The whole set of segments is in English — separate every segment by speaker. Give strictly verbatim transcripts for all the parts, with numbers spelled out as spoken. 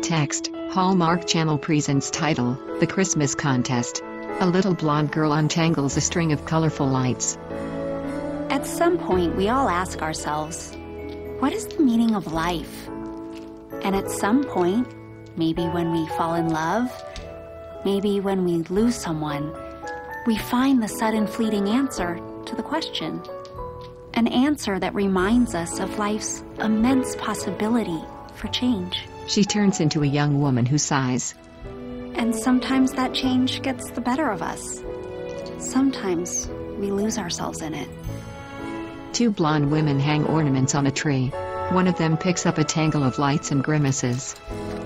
Speaker 1: Text, Hallmark Channel presents title, The Christmas Contest. A little blonde girl untangles a string of colorful lights.
Speaker 2: At some point, we all ask ourselves, what is the meaning of life? And at some point, maybe when we fall in love, maybe when we lose someone, we find the sudden fleeting answer to the question. An answer that reminds us of life's immense possibility for change.
Speaker 1: She turns into a young woman who sighs.
Speaker 2: And sometimes that change gets the better of us. Sometimes we lose ourselves in it.
Speaker 1: Two blonde women hang ornaments on a tree. One of them picks up a tangle of lights and grimaces.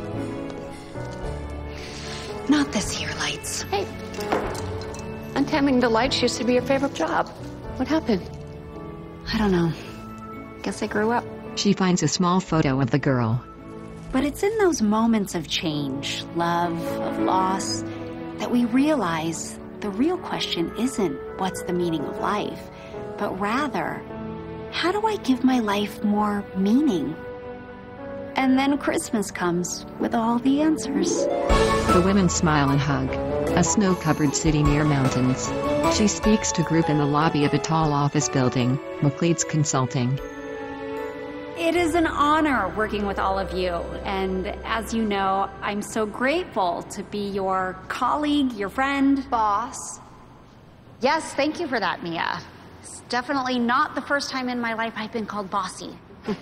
Speaker 2: Not this year, lights.
Speaker 3: Hey, untangling the lights used to be your favorite job. What happened?
Speaker 2: I don't know. Guess I grew up.
Speaker 1: She finds a small photo of the girl.
Speaker 2: But it's in those moments of change, love, of loss, that we realize the real question isn't what's the meaning of life, but rather, how do I give my life more meaning? And then Christmas comes with all the answers.
Speaker 1: The women smile and hug. A snow-covered city near mountains. She speaks to a group in the lobby of a tall office building, McLeod's Consulting.
Speaker 2: It is an honor working with all of you, and as you know, I'm so grateful to be your colleague, your friend.
Speaker 4: Boss. Yes, thank you for that, Mia. It's definitely not the first time in my life I've been called bossy.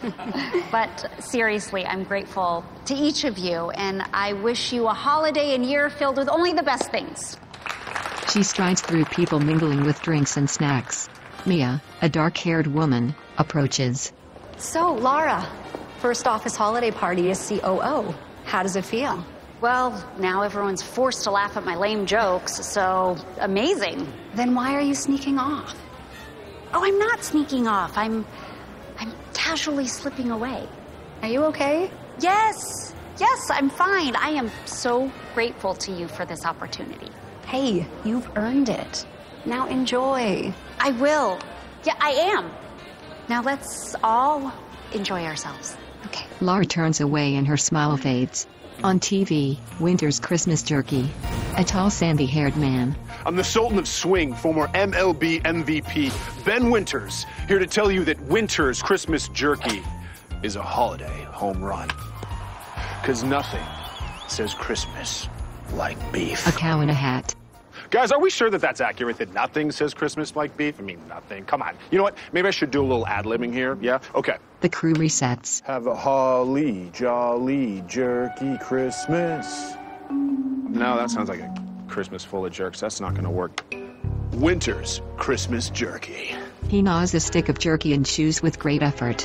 Speaker 4: But seriously, I'm grateful to each of you, and I wish you a holiday and year filled with only the best things.
Speaker 1: She strides through people mingling with drinks and snacks. Mia, a dark-haired woman, approaches.
Speaker 5: So, Laura, first office holiday party as C O O. How does it feel?
Speaker 4: Well, now everyone's forced to laugh at my lame jokes, so amazing.
Speaker 5: Then why are you sneaking off?
Speaker 4: Oh, I'm not sneaking off. I'm, I'm casually slipping away.
Speaker 5: Are you okay?
Speaker 4: Yes, yes, I'm fine. I am so grateful to you for this opportunity.
Speaker 5: Hey, you've earned it. Now enjoy.
Speaker 4: I will. Yeah, I am. Now let's all enjoy ourselves.
Speaker 5: Okay.
Speaker 1: Laura turns away and her smile fades. On T V, Winter's Christmas Jerky. A tall sandy-haired man.
Speaker 6: I'm the Sultan of Swing, former M L B M V P, Ben Winters, here to tell you that Winter's Christmas Jerky is a holiday home run. Because nothing says Christmas like beef.
Speaker 1: A cow in a hat.
Speaker 6: Guys, are we sure that that's accurate, that nothing says Christmas like beef? I mean, nothing. Come on. You know what? Maybe I should do a little ad-libbing here, yeah? Okay.
Speaker 1: The crew resets.
Speaker 6: Have a holly jolly jerky Christmas. No, that sounds like a Christmas full of jerks. That's not gonna work. Winter's Christmas Jerky.
Speaker 1: He gnaws a stick of jerky and chews with great effort.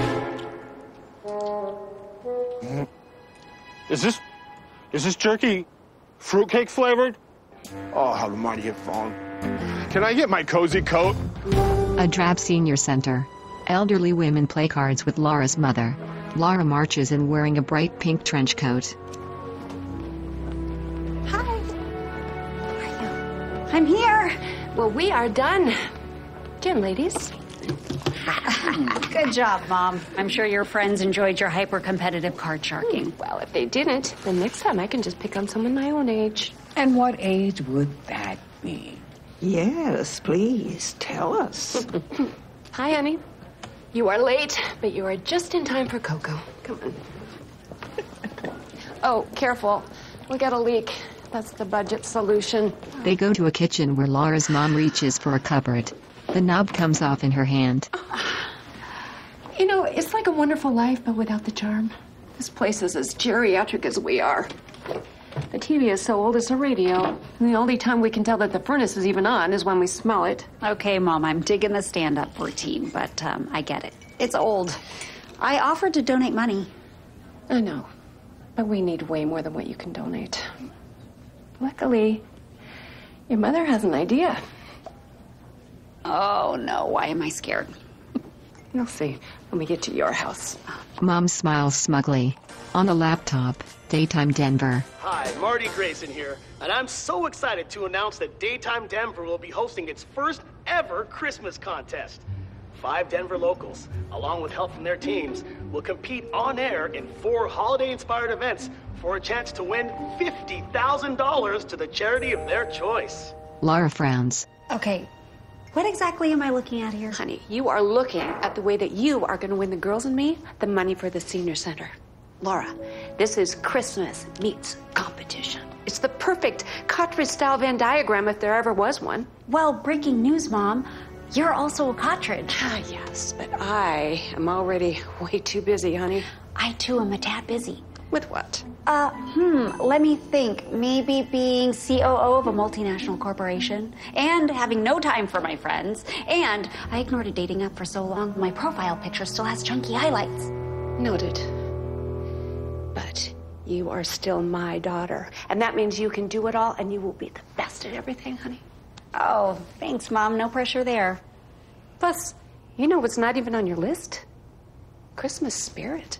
Speaker 6: Is this, is this jerky fruitcake flavored? Oh, how the mighty have fallen. Can I get my cozy coat?
Speaker 1: A drab senior center. Elderly women play cards with Laura's mother. Laura marches in wearing a bright pink trench coat.
Speaker 2: Hi. How are you? I'm here.
Speaker 3: Well, we are done. Gin, ladies.
Speaker 2: Good job, Mom. I'm sure your friends enjoyed your hyper-competitive card sharking.
Speaker 3: Well, if they didn't, then next time I can just pick on someone my own age.
Speaker 7: And what age would that be?
Speaker 8: Yes, please, tell us.
Speaker 3: Hi, honey. You are late, but you are just in time for Coco. Come on. Oh, careful. We'll get a leak. That's the budget solution.
Speaker 1: They go to a kitchen where Laura's mom reaches for a cupboard. The knob comes off in her hand.
Speaker 3: You know, it's like a wonderful life, but without the charm. This place is as geriatric as we are. The T V is so old it's a radio. And the only time we can tell that the furnace is even on is when we smell it.
Speaker 2: Okay, Mom, I'm digging the stand-up routine, but um, I get it. It's old. I offered to donate money.
Speaker 3: I know, but we need way more than what you can donate. Luckily, your mother has an idea.
Speaker 2: Oh, no, why am I scared?
Speaker 3: You'll see when we get to your house.
Speaker 1: Mom smiles smugly. On the laptop, Daytime Denver.
Speaker 9: Hi, Marty Grayson here, and I'm so excited to announce that Daytime Denver will be hosting its first ever Christmas contest. five Denver locals, along with help from their teams, will compete on air in four holiday-inspired events for a chance to win fifty thousand dollars to the charity of their choice.
Speaker 1: Laura frowns.
Speaker 2: Okay, what exactly am I looking at here?
Speaker 3: Honey, you are looking at the way that you are going to win the girls and me the money for the senior center. Laura, this is Christmas meets competition. It's the perfect cartridge-style Venn diagram if there ever was one.
Speaker 2: Well, breaking news, Mom. You're also a cartridge.
Speaker 3: Ah, yes, but I am already way too busy, honey.
Speaker 2: I, too, am a tad busy.
Speaker 3: With what?
Speaker 2: Uh, hmm, let me think. Maybe being C O O of a multinational corporation and having no time for my friends. And I ignored a dating app for so long, my profile picture still has chunky highlights.
Speaker 3: Noted. But you are still my daughter, and that means you can do it all, and you will be the best at everything, honey.
Speaker 2: Oh, thanks, Mom. No pressure there.
Speaker 3: Plus, you know what's not even on your list? Christmas spirit.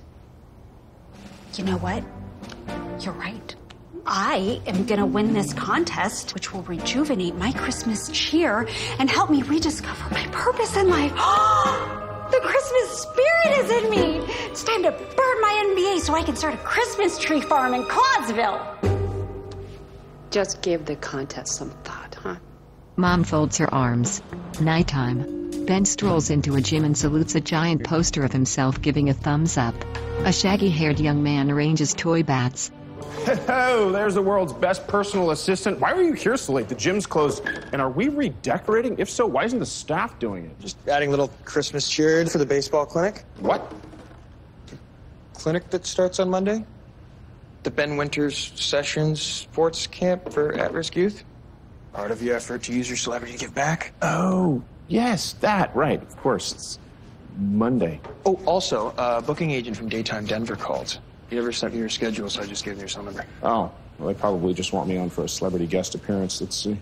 Speaker 2: You know what? You're right. I am gonna win this contest, which will rejuvenate my Christmas cheer and help me rediscover my purpose in life. The Christmas spirit is in me. It's time to burn my M B A so I can start a Christmas tree farm in Clodsville.
Speaker 3: Just give the contest some thought, huh?
Speaker 1: Mom folds her arms. Nighttime. Ben strolls into a gym and salutes a giant poster of himself giving a thumbs up. A shaggy-haired young man arranges toy bats.
Speaker 10: Oh, there's the world's best personal assistant. Why were you here so late? The gym's closed. And are we redecorating? If so, why isn't the staff doing it?
Speaker 11: Just adding a little Christmas cheer for the baseball clinic.
Speaker 10: What?
Speaker 11: The clinic that starts on Monday? The Ben Winters Sessions Sports Camp for at-risk youth? Part of your effort to use your celebrity to give back?
Speaker 10: Oh, yes, that, right, of course. It's Monday.
Speaker 11: Oh, also, a booking agent from Daytime Denver called. He never sent me your schedule, so I just gave him your cell number.
Speaker 10: Oh, well, they probably just want me on for a celebrity guest appearance. Let's see.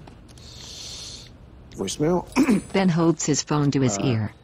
Speaker 10: Voicemail?
Speaker 1: Ben holds his phone to his
Speaker 10: uh,
Speaker 1: ear.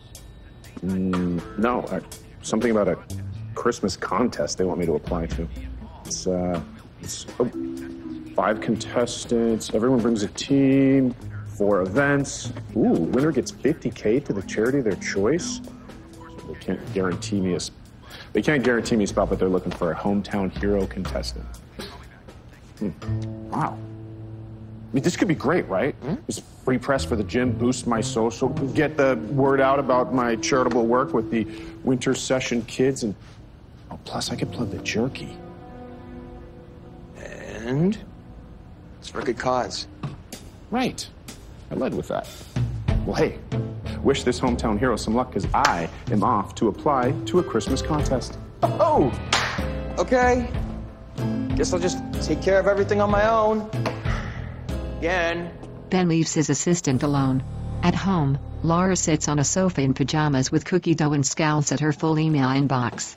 Speaker 10: Mm, no, uh, something about a Christmas contest they want me to apply to. It's, uh, it's oh, five contestants, everyone brings a team, four events. Ooh, winner gets fifty K to the charity of their choice. They can't guarantee me a They can't guarantee me a spot, but they're looking for a hometown hero contestant. Hmm. Wow. I mean, this could be great, right? Hmm? Just free press for the gym, boost my social, get the word out about my charitable work with the winter session kids, and oh, plus I could plug the jerky.
Speaker 11: And it's for a good cause.
Speaker 10: Right. I led with that. Well, hey, wish this hometown hero some luck, because I am off to apply to a Christmas contest. Oh!
Speaker 11: Okay. Guess I'll just take care of everything on my own. Again.
Speaker 1: Ben leaves his assistant alone. At home, Laura sits on a sofa in pajamas with cookie dough and scowls at her full email inbox.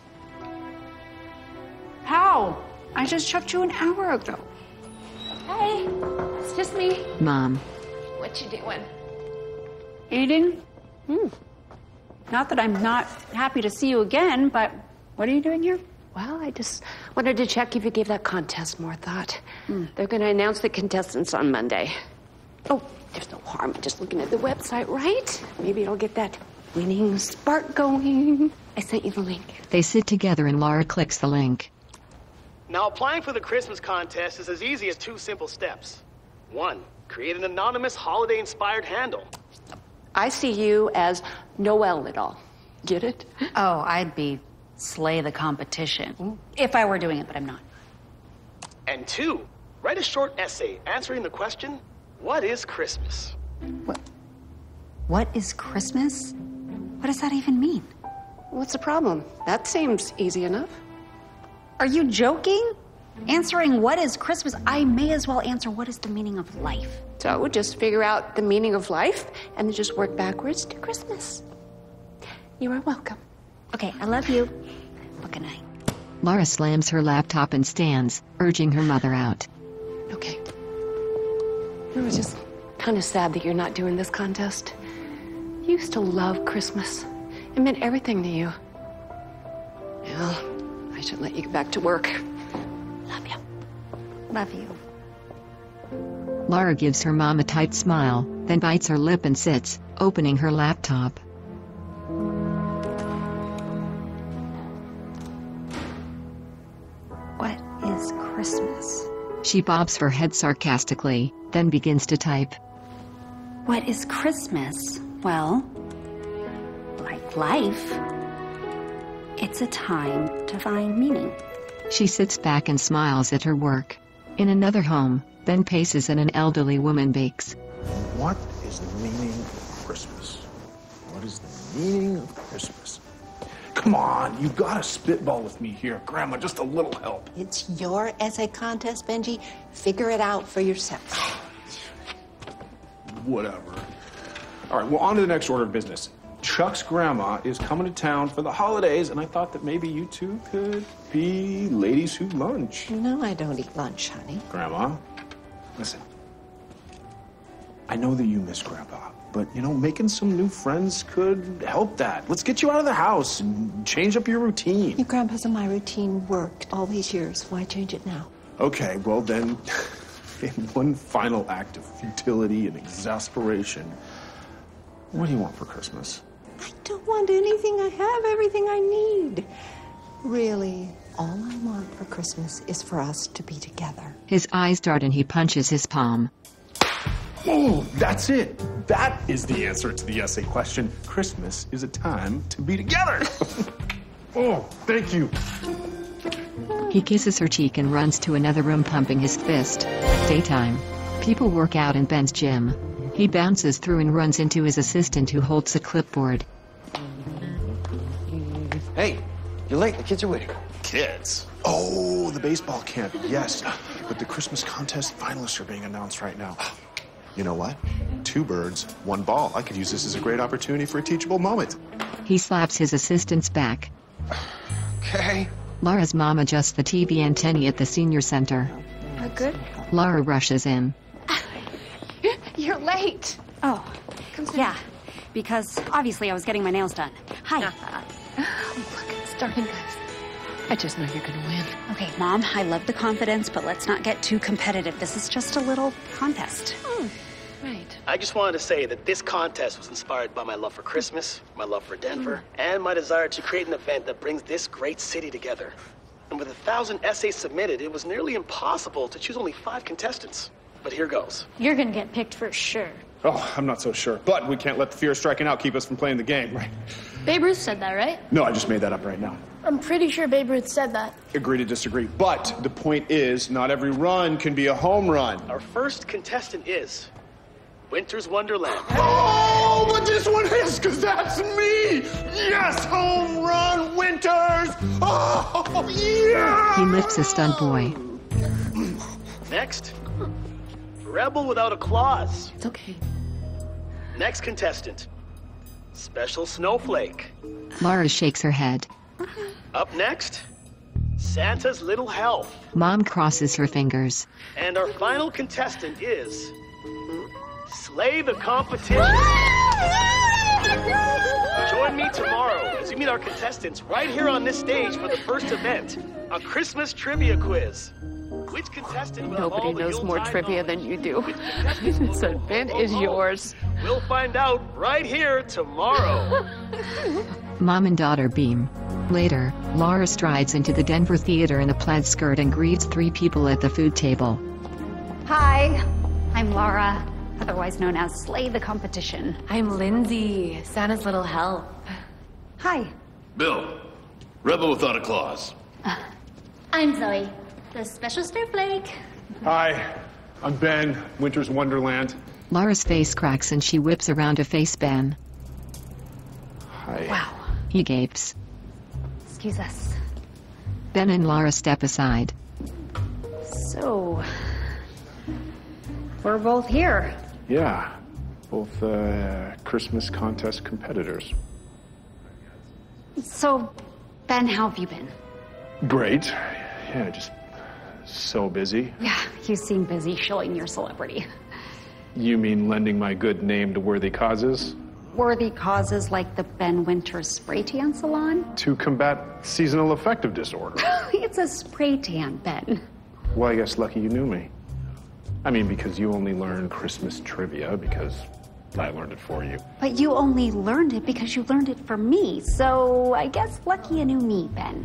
Speaker 5: How? I just checked you an hour ago.
Speaker 3: Hey, it's just me.
Speaker 1: Mom.
Speaker 3: What you doing?
Speaker 5: Eating?
Speaker 3: Hmm.
Speaker 5: Not that I'm not happy to see you again, but what are you doing here?
Speaker 3: Well, I just wanted to check if you gave that contest more thought. Mm. They're going to announce the contestants on Monday. Oh, there's no harm in just looking at the website, right? Maybe it'll get that winning spark going. I sent you the link.
Speaker 1: They sit together and Laura clicks the link.
Speaker 9: Now, applying for the Christmas contest is as easy as two simple steps. One, create an anonymous holiday-inspired handle.
Speaker 3: I see you as Noel it all. Get it?
Speaker 2: Oh, I'd be slay the competition. Ooh. If I were doing it, but I'm not.
Speaker 9: And two, write a short essay answering the question, what is Christmas?
Speaker 2: What? What is Christmas? What does that even mean?
Speaker 3: What's the problem? That seems easy enough.
Speaker 2: Are you joking? Answering what is Christmas, I may as well answer what is the meaning of life.
Speaker 3: So just figure out the meaning of life and then just work backwards to Christmas. You are welcome.
Speaker 2: Okay, I love you. But good night.
Speaker 1: Laura slams her laptop and stands, urging her mother out.
Speaker 3: Okay. It was just kind of sad that you're not doing this contest. You used to love Christmas. It meant everything to you. Well, I should let you get back to work. Love you.
Speaker 2: Love you.
Speaker 1: Laura gives her mom a tight smile, then bites her lip and sits, opening her laptop.
Speaker 2: What is Christmas?
Speaker 1: She bobs her head sarcastically, then begins to type.
Speaker 2: What is Christmas? Well, like life, it's a time to find meaning.
Speaker 1: She sits back and smiles at her work. In another home, Ben paces and an elderly woman bakes.
Speaker 10: What is the meaning of Christmas? What is the meaning of Christmas? Come on, you gotta spitball with me here. Grandma, just a little help.
Speaker 12: It's your essay contest, Benji. Figure it out for yourself.
Speaker 10: Whatever. All right, well, on to the next order of business. Chuck's grandma is coming to town for the holidays, and I thought that maybe you two could be ladies who lunch.
Speaker 12: No, I don't eat lunch, honey.
Speaker 10: Grandma, listen. I know that you miss Grandpa, but, you know, making some new friends could help that. Let's get you out of the house and change up your routine.
Speaker 12: Your grandpa's and my routine worked all these years. Why change it now?
Speaker 10: Okay, well then, in one final act of futility and exasperation, what do you want for Christmas?
Speaker 12: I don't want anything. I have everything I need. Really, all I want for Christmas is for us to be together.
Speaker 1: His eyes dart and he punches his palm.
Speaker 10: Oh, that's it. That is the answer to the essay question. Christmas is a time to be together. Oh, thank you.
Speaker 1: He kisses her cheek and runs to another room, pumping his fist. Daytime. People work out in Ben's gym. He bounces through and runs into his assistant, who holds a clipboard.
Speaker 11: Hey, you're late. The kids are waiting.
Speaker 10: Kids? Oh, the baseball camp, yes. But the Christmas contest finalists are being announced right now.
Speaker 13: You know what? Two birds, one ball. I could use this as a great opportunity for a teachable moment.
Speaker 1: He slaps his assistant's back.
Speaker 11: Okay.
Speaker 1: Laura's mom adjusts the T V antennae at the senior center.
Speaker 3: We're good?
Speaker 1: Laura rushes in.
Speaker 3: You're late.
Speaker 2: Oh, yeah, because obviously I was getting my nails done. Hi.
Speaker 3: Look, it's starting nice. I just know you're gonna win.
Speaker 2: Okay, Mom, I love the confidence, but let's not get too competitive. This is just a little contest.
Speaker 3: Hmm. Right.
Speaker 9: I just wanted to say that this contest was inspired by my love for Christmas, my love for Denver, and my desire to create an event that brings this great city together. And with a thousand essays submitted, it was nearly impossible to choose only five contestants. But here goes.
Speaker 14: You're gonna get picked for sure.
Speaker 10: Oh, I'm not so sure. But we can't let the fear of striking out keep us from playing the game, right?
Speaker 14: Babe Ruth said that, right?
Speaker 10: No, I just made that up right now.
Speaker 14: I'm pretty sure Babe Ruth said that.
Speaker 10: Agree to disagree. But the point is, not every run can be a home run.
Speaker 9: Our first contestant is Winter's Wonderland.
Speaker 10: Oh, but this one is, because that's me! Yes, home run, Winters! Oh, yeah!
Speaker 1: He lifts a stunt boy.
Speaker 9: Next, Rebel Without a Clause.
Speaker 3: It's okay.
Speaker 9: Next contestant, Special Snowflake.
Speaker 1: Laura shakes her head.
Speaker 9: Up next, Santa's Little Help.
Speaker 1: Mom crosses her fingers.
Speaker 9: And our final contestant is Slay the Competition. Join me tomorrow as we meet our contestants right here on this stage for the first event, a Christmas trivia quiz. Which contestant will have
Speaker 3: Nobody
Speaker 9: all the
Speaker 3: knows more
Speaker 9: Yuletide
Speaker 3: trivia
Speaker 9: knowledge?
Speaker 3: than you do.
Speaker 9: Which contestant will
Speaker 3: This
Speaker 9: know
Speaker 3: event
Speaker 9: who
Speaker 3: is
Speaker 9: will
Speaker 3: yours.
Speaker 9: We'll find out right here tomorrow.
Speaker 1: Mom and daughter beam. Later, Laura strides into the Denver Theater in a plaid skirt and greets three people at the food table.
Speaker 2: Hi, I'm Laura, otherwise known as Slay the Competition.
Speaker 15: I'm Lindsay, Santa's Little Help.
Speaker 2: Hi.
Speaker 16: Bill, Rebel Without a Clause.
Speaker 14: I'm Zoe, the Special Snowflake.
Speaker 10: Hi, I'm Ben, Winter's Wonderland.
Speaker 1: Laura's face cracks and she whips around a face ban.
Speaker 10: Hi.
Speaker 2: Wow.
Speaker 1: He gapes.
Speaker 2: Excuse us.
Speaker 1: Ben and Laura step aside.
Speaker 2: So, we're both here.
Speaker 10: Yeah, both uh, Christmas contest competitors.
Speaker 2: So, Ben, how have you been?
Speaker 10: Great. Yeah, just so busy.
Speaker 2: Yeah, you seem busy showing your celebrity.
Speaker 10: You mean lending my good name to worthy causes?
Speaker 2: Worthy causes like the Ben Winters Spray Tan Salon?
Speaker 10: To combat seasonal affective disorder.
Speaker 2: It's a spray tan, Ben.
Speaker 10: Well, I guess lucky you knew me. I mean, because you only learned Christmas trivia because I learned it for you.
Speaker 2: But you only learned it because you learned it from me, so I guess lucky you knew me, Ben.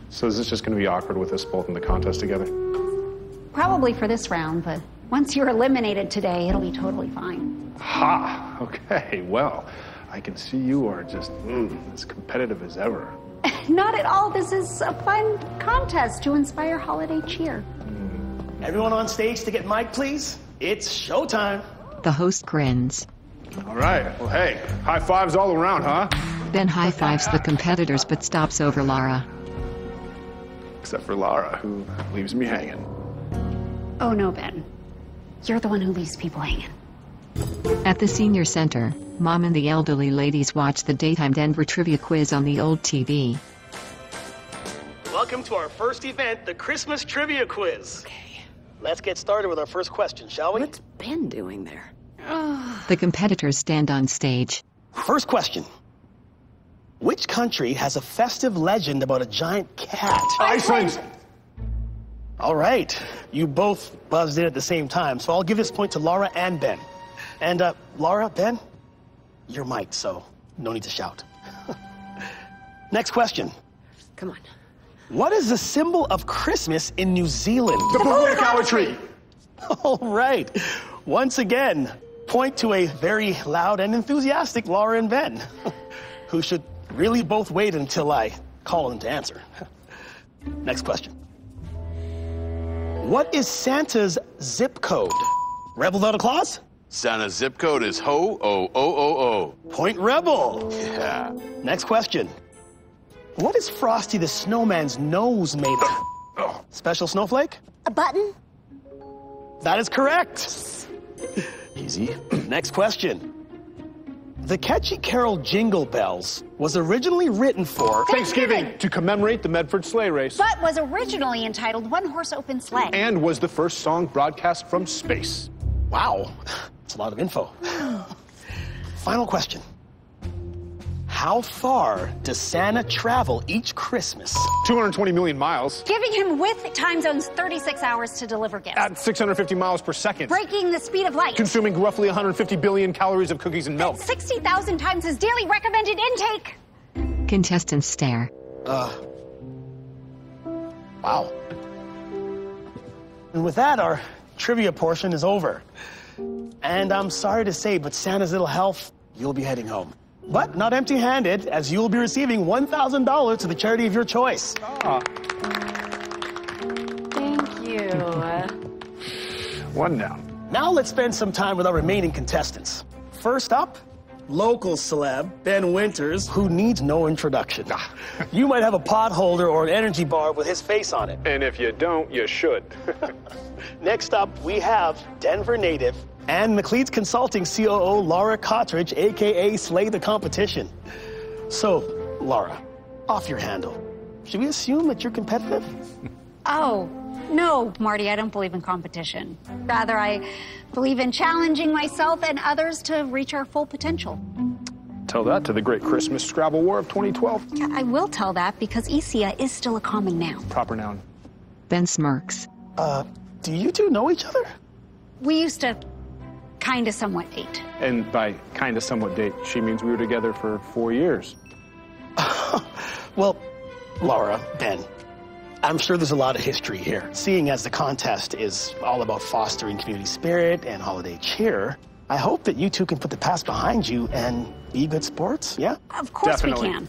Speaker 10: So is this just going to be awkward with us both in the contest together?
Speaker 4: Probably for this round, but once you're eliminated today, it'll be totally fine.
Speaker 10: Ha! Okay, well, I can see you are just mm, as competitive as ever.
Speaker 4: Not at all. This is a fun contest to inspire holiday cheer.
Speaker 9: Everyone on stage to get mic, please. It's showtime.
Speaker 1: The host grins.
Speaker 10: All right. Well, hey, high fives all around, huh?
Speaker 1: Ben high-fives the competitors but stops over Lara.
Speaker 10: Except for Lara, who leaves me hanging.
Speaker 4: Oh, no, Ben. You're the one who leaves people hanging.
Speaker 1: At the senior center, Mom and the elderly ladies watch the daytime Denver trivia quiz on the old T V.
Speaker 9: Welcome to our first event, the Christmas Trivia Quiz. Okay. Let's get started with our first question, shall we?
Speaker 3: What's Ben doing there?
Speaker 1: The competitors stand on stage.
Speaker 9: First question. Which country has a festive legend about a giant cat?
Speaker 10: Iceland!
Speaker 9: All right. You both buzzed in at the same time, so I'll give this point to Laura and Ben. And, uh, Laura, Ben, you're mic'd, so no need to shout. Next question.
Speaker 3: Come on.
Speaker 9: What is the symbol of Christmas in New Zealand?
Speaker 10: The Pawakawa tree!
Speaker 9: All right. Once again, point to a very loud and enthusiastic Laura and Ben, who should really both wait until I call them to answer. Next question. What is Santa's zip code? Rebel without a clause?
Speaker 16: Santa's zip code is ho o o o o.
Speaker 9: Point Rebel.
Speaker 16: Yeah.
Speaker 9: Next question. What is Frosty the Snowman's nose made of? Special snowflake?
Speaker 14: A button?
Speaker 9: That is correct. Easy. Next question. The catchy carol Jingle Bells was originally written for
Speaker 10: Thanksgiving, to commemorate the Medford sleigh race.
Speaker 4: But was originally entitled One Horse Open Sleigh.
Speaker 10: And was the first song broadcast from space.
Speaker 9: Wow, that's a lot of info. Final question. How far does Santa travel each Christmas?
Speaker 10: two hundred twenty million miles.
Speaker 4: Giving him with time zones thirty-six hours to deliver gifts.
Speaker 10: At six hundred fifty miles per second.
Speaker 4: Breaking the speed of light.
Speaker 10: Consuming roughly one hundred fifty billion calories of cookies and milk.
Speaker 4: sixty thousand times his daily recommended intake.
Speaker 1: Contestants stare.
Speaker 9: Uh. Wow. And with that, our trivia portion is over. And I'm sorry to say, but Santa's little health, you'll be heading home. But not empty-handed, as you will be receiving one thousand dollars to the charity of your choice.
Speaker 10: Ah.
Speaker 15: Thank you.
Speaker 10: One down.
Speaker 9: Now let's spend some time with our remaining contestants. First up, local celeb, Ben Winters, who needs no introduction. You might have a pot holder or an energy bar with his face on it.
Speaker 10: And if you don't, you should.
Speaker 9: Next up, we have Denver native and McLeod's Consulting C O O Laura Cottridge, a k a. Slay the Competition. So, Laura, off your handle. Should we assume that you're competitive?
Speaker 4: Oh, no, Marty, I don't believe in competition. Rather, I believe in challenging myself and others to reach our full potential.
Speaker 10: Tell that to the great Christmas Scrabble War of twenty twelve.
Speaker 4: Yeah, I will tell that because Isia is still a common noun.
Speaker 10: Proper noun.
Speaker 1: Ben smirks.
Speaker 9: Uh, do you two know each other?
Speaker 4: We used to kind of somewhat date.
Speaker 10: And by kind of somewhat date, she means we were together for four years.
Speaker 9: Well, Laura, Ben, I'm sure there's a lot of history here. Seeing as the contest is all about fostering community spirit and holiday cheer, I hope that you two can put the past behind you and be good sports, yeah?
Speaker 4: Of course
Speaker 10: Definitely.
Speaker 4: we can.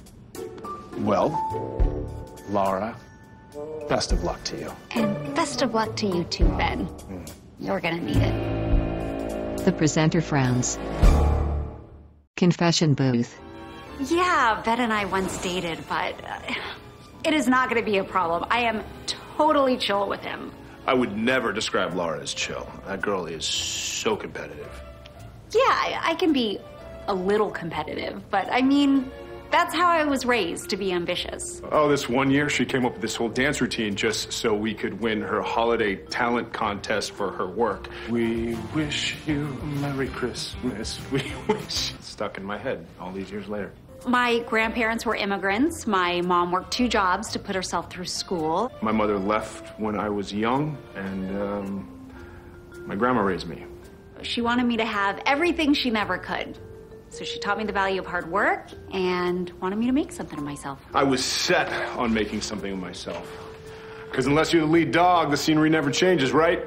Speaker 10: Well, Laura, best of luck to you.
Speaker 4: And best of luck to you too, Ben. Mm. You're gonna need it.
Speaker 1: The presenter frowns. Confession booth.
Speaker 4: Yeah, Ben and I once dated, but uh, it is not gonna be a problem. I am totally chill with him.
Speaker 16: I would never describe Laura as chill. That girl is so competitive.
Speaker 4: Yeah, I, I can be a little competitive, but I mean, that's how I was raised, to be ambitious.
Speaker 10: Oh, this one year she came up with this whole dance routine just so we could win her holiday talent contest for her work. We wish you a Merry Christmas. We wish. It's stuck in my head all these years later.
Speaker 4: My grandparents were immigrants. My mom worked two jobs to put herself through school.
Speaker 10: My mother left when I was young, and um, my grandma raised me.
Speaker 4: She wanted me to have everything she never could. So she taught me the value of hard work and wanted me to make something of myself.
Speaker 6: I was set on making something of myself. Because unless you're the lead dog, the scenery never changes, right?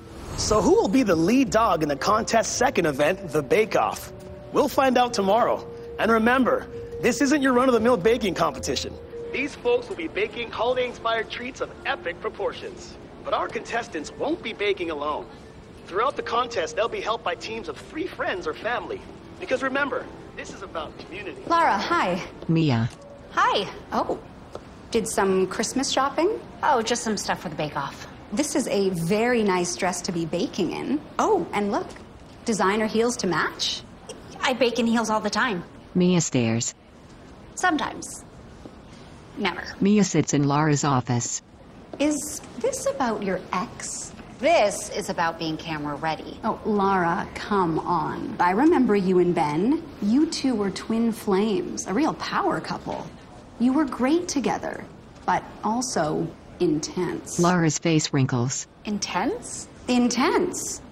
Speaker 9: So who will be the lead dog in the contest's second event, the Bake Off? We'll find out tomorrow. And remember, this isn't your run-of-the-mill baking competition. These folks will be baking holiday-inspired treats of epic proportions. But our contestants won't be baking alone. Throughout the contest, they'll be helped by teams of three friends or family. Because remember, this is about community.
Speaker 5: Lara, hi.
Speaker 1: Mia.
Speaker 5: Hi. Oh, did some Christmas shopping?
Speaker 4: Oh, just some stuff for the bake-off.
Speaker 5: This is a very nice dress to be baking in. Oh, and look, designer heels to match.
Speaker 4: I bake in heels all the time.
Speaker 1: Mia stares.
Speaker 4: Sometimes. Never.
Speaker 1: Mia sits in Lara's office.
Speaker 5: Is this about your ex?
Speaker 4: This is about being camera ready.
Speaker 5: Oh, Lara, come on. I remember you and Ben. You two were twin flames, a real power couple. You were great together, but also intense.
Speaker 1: Lara's face wrinkles.
Speaker 4: Intense?
Speaker 5: Intense.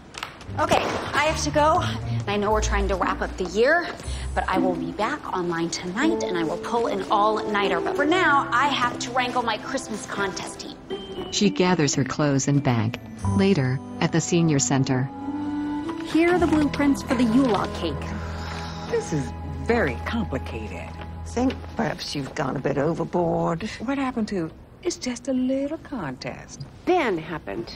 Speaker 4: Okay, I have to go. I know we're trying to wrap up the year, but I will be back online tonight and I will pull an all-nighter. But for now, I have to wrangle my Christmas contest team.
Speaker 1: She gathers her clothes and bag. Later, at the senior center.
Speaker 5: Here are the blueprints for the Yule log cake.
Speaker 7: This is very complicated.
Speaker 8: Think perhaps you've gone a bit overboard.
Speaker 7: What happened to, it's just a little contest.
Speaker 3: Ben happened.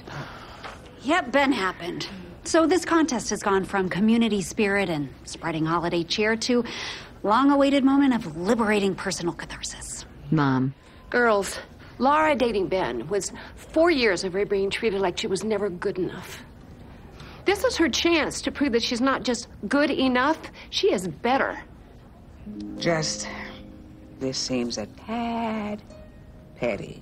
Speaker 4: Yep, Ben happened. So this contest has gone from community spirit and spreading holiday cheer to long-awaited moment of liberating personal catharsis.
Speaker 1: Mom.
Speaker 3: Girls, Lara dating Ben was four years of her being treated like she was never good enough. This is her chance to prove that she's not just good enough, she is better.
Speaker 7: Just, this seems a tad petty.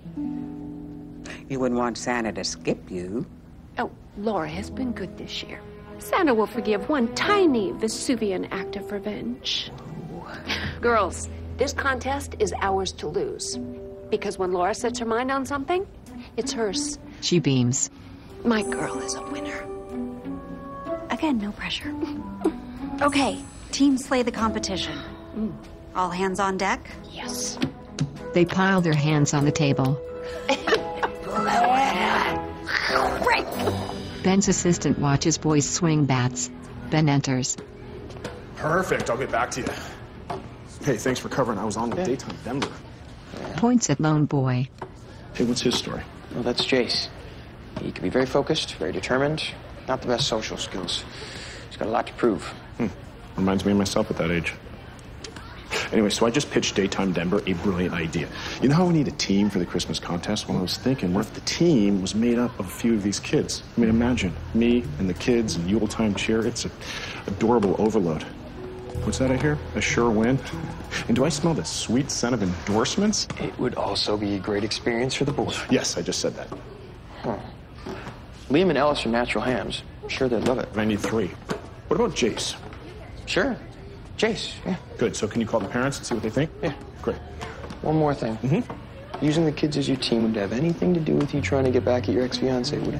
Speaker 7: You wouldn't want Santa to skip you.
Speaker 3: Oh, Laura has been good this year. Santa will forgive one tiny Vesuvian act of revenge. Girls, this contest is ours to lose. Because when Laura sets her mind on something, it's hers.
Speaker 1: She beams.
Speaker 3: My girl is a winner.
Speaker 4: Again, no pressure. Okay, team slay the competition. Mm. All hands on deck?
Speaker 3: Yes.
Speaker 1: They pile their hands on the table.
Speaker 4: Break!
Speaker 1: Ben's assistant watches boys swing bats. Ben enters.
Speaker 10: Perfect. I'll get back to you. Hey, thanks for covering. I was on with
Speaker 11: Yeah.
Speaker 10: Daytime Denver.
Speaker 1: Points at lone boy.
Speaker 10: Hey, what's his story?
Speaker 11: Well, that's Jace. He can be very focused, very determined, not the best social skills. He's got a lot to prove.
Speaker 10: Hmm. Reminds me of myself at that age. Anyway, so I just pitched Daytime Denver a brilliant idea. You know how we need a team for the Christmas contest? Well, I was thinking, what if the team was made up of a few of these kids? I mean, imagine me and the kids and Yuletime cheer. It's an adorable overload. What's that I hear? A sure win? And do I smell the sweet scent of endorsements?
Speaker 11: It would also be a great experience for the boys.
Speaker 10: Yes, I just said that.
Speaker 11: Huh. Liam and Ellis are natural hams. I'm sure they'd love it.
Speaker 10: I need three. What about Jace?
Speaker 11: Sure. Jace, yeah.
Speaker 10: Good. So can you call the parents and see what they think?
Speaker 11: Yeah.
Speaker 10: Great.
Speaker 11: One more thing.
Speaker 10: Mm-hmm.
Speaker 11: Using the kids as your team would have anything to do with you trying to get back at your ex-fiancée, would it?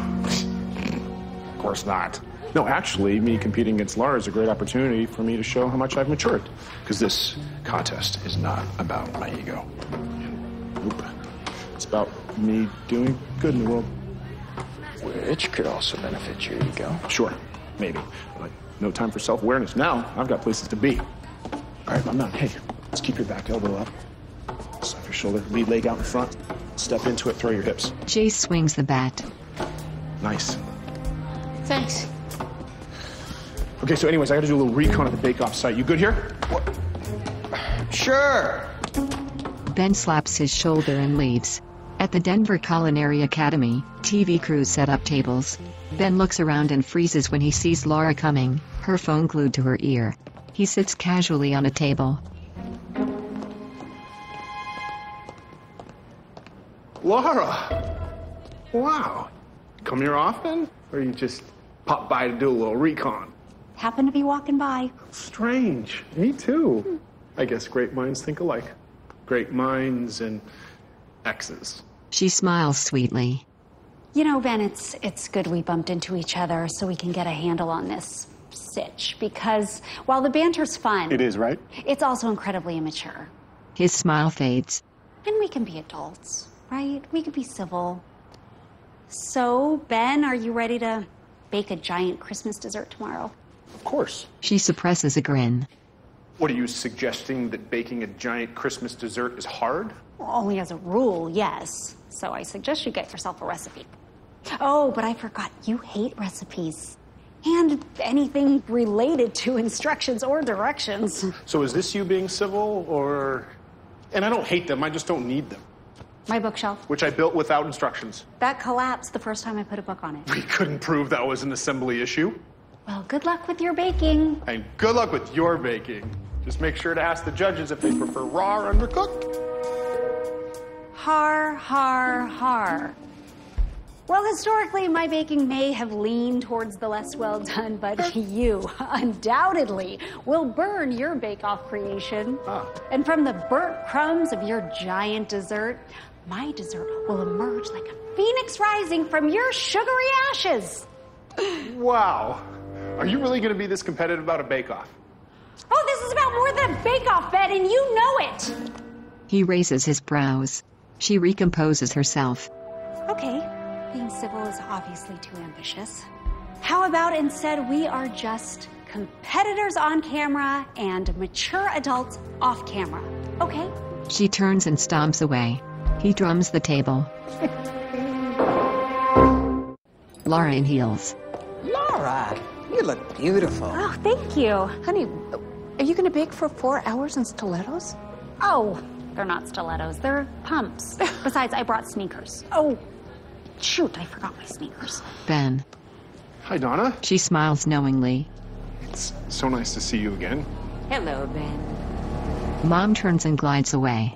Speaker 10: Of course not. No, actually, me competing against Lara is a great opportunity for me to show how much I've matured. Because this contest is not about my ego. Nope. It's about me doing good in the world.
Speaker 11: Which could also benefit your ego.
Speaker 10: Sure, maybe. But no time for self-awareness. Now, I've got places to be. All right, I'm done. Hey, let's keep your back elbow up. Stuff your shoulder, lead leg out in front. Step into it, throw your hips.
Speaker 1: Jace swings the bat.
Speaker 10: Nice.
Speaker 3: Thanks.
Speaker 10: Okay, so anyways, I gotta do a little recon at the bake-off site. You good here?
Speaker 11: What? Sure.
Speaker 1: Ben slaps his shoulder and leaves. At the Denver Culinary Academy, T V crews set up tables. Ben looks around and freezes when he sees Lara coming, her phone glued to her ear. He sits casually on a table.
Speaker 6: Laura! Wow. Come here often? Or you just pop by to do a little recon?
Speaker 4: Happen to be walking by.
Speaker 6: Strange. Me too. I guess great minds think alike. Great minds and exes.
Speaker 1: She smiles sweetly.
Speaker 4: You know, Ben, it's it's good we bumped into each other so we can get a handle on this sitch because while the banter's fun,
Speaker 6: It is, right?
Speaker 4: it's also incredibly immature.
Speaker 1: His smile fades.
Speaker 4: And we can be adults, right? We can be civil. So, Ben, are you ready to bake a giant Christmas dessert tomorrow?
Speaker 6: Of course.
Speaker 1: She suppresses a grin.
Speaker 6: What are you suggesting, that baking a giant Christmas dessert is hard?
Speaker 4: Well, only as a rule, yes. So I suggest you get yourself a recipe. Oh, but I forgot, you hate recipes. And anything related to instructions or directions.
Speaker 6: So is this you being civil, or... And I don't hate them, I just don't need them.
Speaker 4: My bookshelf.
Speaker 6: Which I built without instructions.
Speaker 4: That collapsed the first time I put a book on it.
Speaker 6: We couldn't prove that was an assembly issue.
Speaker 4: Well, good luck with your baking.
Speaker 6: And good luck with your baking. Just make sure to ask the judges if they prefer raw or undercooked.
Speaker 4: Har, har, har. Well, historically, my baking may have leaned towards the less well done, but you undoubtedly will burn your bake-off creation.
Speaker 6: Ah.
Speaker 4: And from the burnt crumbs of your giant dessert, my dessert will emerge like a phoenix rising from your sugary ashes.
Speaker 6: Wow. Are you really going to be this competitive about a bake-off?
Speaker 4: Oh, this is about more than bake-off, Ben, and you know it.
Speaker 1: He raises his brows. She recomposes herself.
Speaker 4: Okay, being civil is obviously too ambitious. How about instead we are just competitors on camera and mature adults off camera, okay?
Speaker 1: She turns and stomps away. He drums the table. Laura in heels.
Speaker 12: Laura, you look beautiful.
Speaker 4: Oh, thank you.
Speaker 3: Honey, are you going to bake for four hours in stilettos?
Speaker 4: Oh, they're not stilettos, they're pumps. Besides, I brought sneakers. Oh, shoot, I forgot my sneakers.
Speaker 1: Ben.
Speaker 6: Hi, Donna.
Speaker 1: She smiles knowingly.
Speaker 6: It's so nice to see you again.
Speaker 7: Hello, Ben.
Speaker 1: Mom turns and glides away.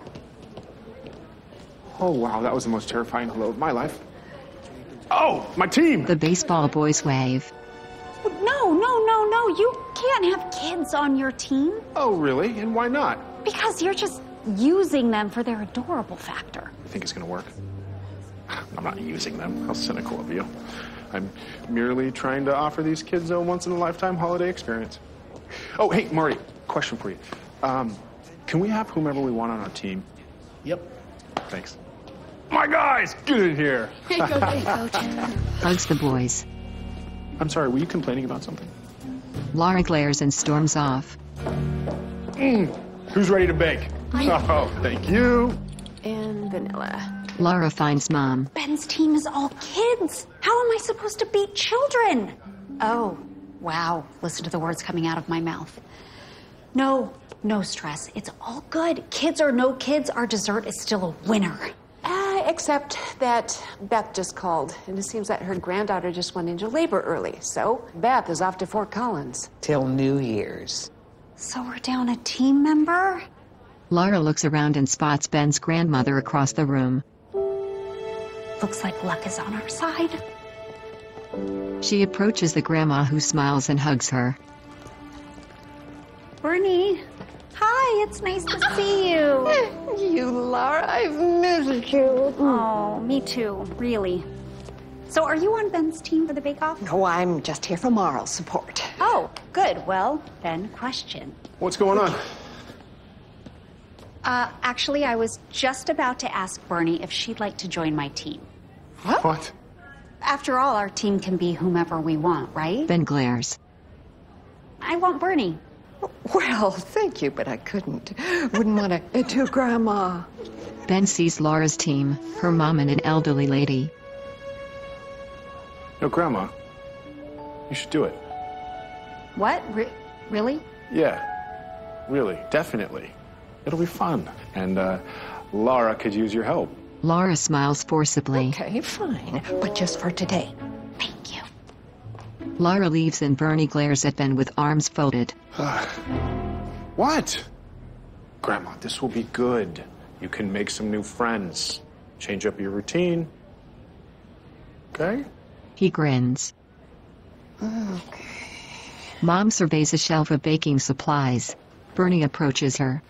Speaker 6: Oh, wow, that was the most terrifying hello of my life. Oh, my team!
Speaker 1: The baseball boys wave.
Speaker 4: No, no, no, no, you can't have kids on your team.
Speaker 6: Oh, really? And why not?
Speaker 4: Because you're just using them for their adorable factor.
Speaker 6: I think it's gonna work. I'm not using them. How cynical of you. I'm merely trying to offer these kids a once-in-a-lifetime holiday experience. Oh, hey, Marty, question for you. Um, can we have whomever we want on our team?
Speaker 9: Yep.
Speaker 6: Thanks. My guys, get in here.
Speaker 14: Hey, Coach. Hey, Coach.
Speaker 1: Hugs the boys.
Speaker 6: I'm sorry, were you complaining about something?
Speaker 1: Laura glares and storms off.
Speaker 6: Mm. Who's ready to bake? Oh, thank you.
Speaker 3: And vanilla.
Speaker 1: Laura finds Mom.
Speaker 4: Ben's team is all kids. How am I supposed to beat children? Oh, wow. Listen to the words coming out of my mouth. No, no stress. It's all good. Kids or no kids, our dessert is still a winner.
Speaker 3: Uh, except that Beth just called, and it seems that her granddaughter just went into labor early. So Beth is off to Fort Collins.
Speaker 12: Till New Year's.
Speaker 4: So we're down a team member?
Speaker 1: Laura looks around and spots Ben's grandmother across the room.
Speaker 4: Looks like luck is on our side.
Speaker 1: She approaches the grandma, who smiles and hugs her.
Speaker 4: Bernie, hi, it's nice to see you.
Speaker 12: You, Laura, I've missed you.
Speaker 4: Oh, me too, really. So are you on Ben's team for the bake-off?
Speaker 12: No, I'm just here for moral support.
Speaker 4: Oh, good. Well, then, question.
Speaker 6: What's going on?
Speaker 4: Uh, actually, I was just about to ask Bernie if she'd like to join my team.
Speaker 6: What? What?
Speaker 4: After all, our team can be whomever we want, right?
Speaker 1: Ben glares.
Speaker 4: I want Bernie.
Speaker 12: Well, thank you, but I couldn't. Wouldn't want to do Grandma.
Speaker 1: Ben sees Laura's team, her mom and an elderly lady.
Speaker 6: No, Grandma. You should do it.
Speaker 4: What? Re- really?
Speaker 6: Yeah. Really. Definitely. It'll be fun. And, uh, Laura could use your help.
Speaker 1: Laura smiles forcibly.
Speaker 12: Okay, fine. But just for today.
Speaker 4: Thank you.
Speaker 1: Laura leaves and Bernie glares at Ben with arms folded.
Speaker 6: What? Grandma, this will be good. You can make some new friends. Change up your routine. Okay?
Speaker 1: He grins.
Speaker 12: Okay.
Speaker 1: Mom surveys a shelf of baking supplies. Bernie approaches her.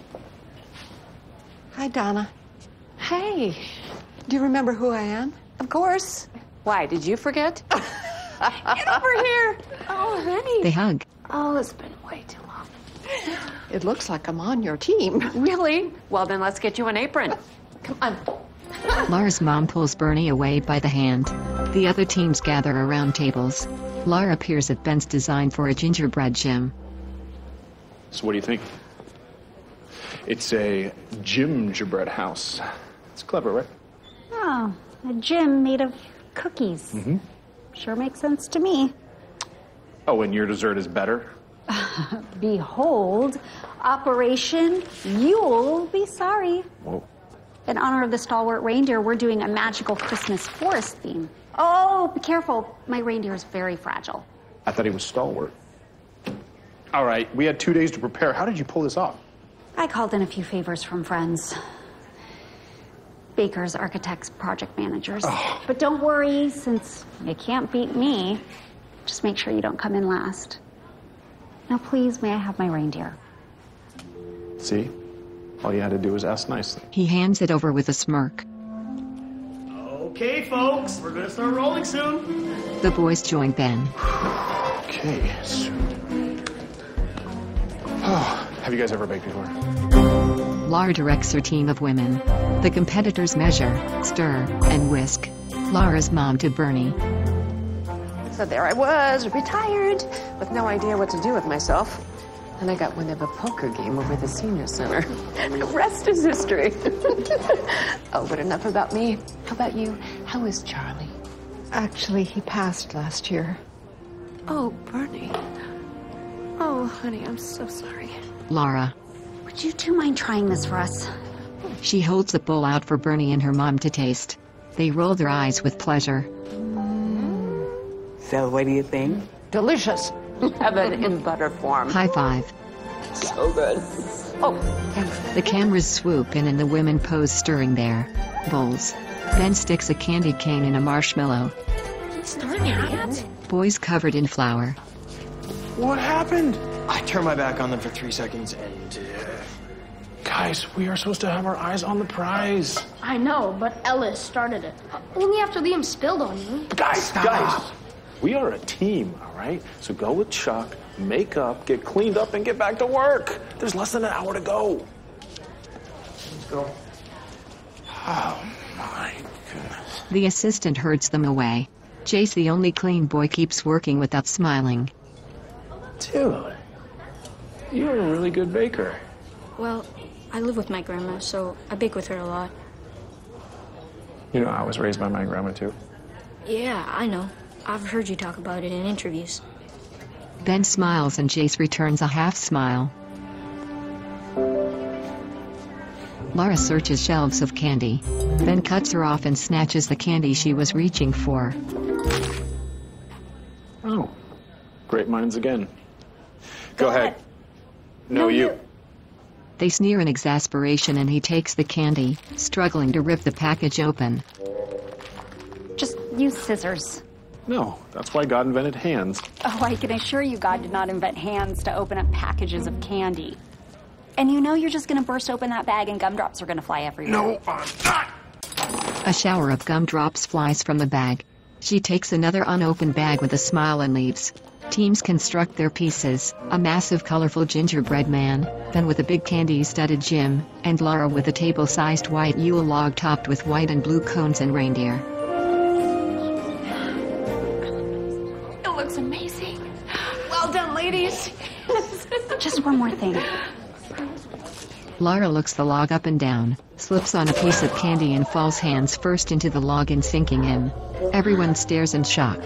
Speaker 12: Hi, Donna.
Speaker 3: Hey.
Speaker 12: Do you remember who I am?
Speaker 3: Of course. Why, did you forget? Get over here. Oh, honey.
Speaker 1: They hug.
Speaker 3: Oh, it's been way too long.
Speaker 12: It looks like I'm on your team.
Speaker 3: Really? Well, then let's get you an apron. Come on.
Speaker 1: Lara's mom pulls Bernie away by the hand. The other teams gather around tables. Lara peers at Ben's design for a gingerbread gym.
Speaker 10: So what do you think? It's a gingerbread house. It's clever, right?
Speaker 4: Oh, a gym made of cookies.
Speaker 10: Mm-hmm.
Speaker 4: Sure makes sense to me.
Speaker 10: Oh, and your dessert is better?
Speaker 4: Behold, Operation You'll Be Sorry.
Speaker 10: Whoa.
Speaker 4: In honor of the stalwart reindeer, we're doing a magical Christmas forest theme. Oh, be careful. My reindeer is very fragile.
Speaker 10: I thought he was stalwart. All right, we had two days to prepare. How did you pull this off?
Speaker 4: I called in a few favors from friends. Bakers, architects, project managers.
Speaker 10: Oh.
Speaker 4: But don't worry, since you can't beat me, just make sure you don't come in last. Now, please, may I have my reindeer?
Speaker 10: See? All you had to do was ask nicely.
Speaker 1: He hands it over with a smirk.
Speaker 9: Okay, folks, we're gonna start rolling soon.
Speaker 1: The boys join Ben.
Speaker 10: Okay, so... Oh, have you guys ever baked before?
Speaker 1: Lara directs her team of women. The competitors measure, stir, and whisk. Lara's mom to Bernie.
Speaker 3: So there I was, retired, with no idea what to do with myself. And I got wind of a poker game over the senior center. The rest is history. Oh, but enough about me. How about you? How is Charlie?
Speaker 12: Actually, he passed last year.
Speaker 3: Oh, Bernie. Oh, honey, I'm so sorry.
Speaker 1: Lara.
Speaker 4: Would you two mind trying this for us?
Speaker 1: She holds the bowl out for Bernie and her mom to taste. They roll their eyes with pleasure.
Speaker 7: So what do you think?
Speaker 3: Delicious. Heaven in butter form.
Speaker 1: High five.
Speaker 3: So good. Oh, thanks.
Speaker 1: The cameras swoop in and the women pose stirring their bowls. Ben sticks a candy cane in a marshmallow. Boys covered in flour.
Speaker 11: What happened? I turned my back on them for three seconds and... Uh...
Speaker 16: Guys, we are supposed to have our eyes on the prize.
Speaker 14: I know, but Ellis started it. Only after Liam spilled on you.
Speaker 16: Guys, Stop. guys, we are a team, all right? So go with Chuck, make up, get cleaned up, and get back to work. There's less than an hour to go.
Speaker 11: Let's go.
Speaker 16: Oh, my goodness.
Speaker 1: The assistant herds them away. Jace, the only clean boy, keeps working without smiling.
Speaker 16: Dude, you're a really good baker.
Speaker 14: Well, I live with my grandma, so I bake with her a lot.
Speaker 10: You know, I was raised by my grandma, too.
Speaker 14: Yeah, I know. I've heard you talk about it in interviews.
Speaker 1: Ben smiles and Jace returns a half smile. Lara searches shelves of candy. Ben cuts her off and snatches the candy she was reaching for.
Speaker 10: Oh, great minds again. Go, Go ahead. ahead. No,
Speaker 14: no
Speaker 10: you.
Speaker 14: you.
Speaker 1: They sneer in exasperation and he takes the candy, struggling to rip the package open.
Speaker 4: Just use scissors.
Speaker 10: No, that's why God invented hands.
Speaker 4: Oh, I can assure you God did not invent hands to open up packages of candy. And you know you're just gonna burst open that bag and gumdrops are gonna fly everywhere.
Speaker 16: No, I'm not.
Speaker 1: A shower of gumdrops flies from the bag. She takes another unopened bag with a smile and leaves. Teams construct their pieces, a massive colorful gingerbread man, Ben with a big candy-studded gym, and Lara with a table-sized white Yule log topped with white and blue cones and reindeer.
Speaker 3: It looks amazing. Well done, ladies.
Speaker 4: Just one more thing.
Speaker 1: Lara looks the log up and down, slips on a piece of candy and falls hands first into the log and sinking in. Everyone stares in shock.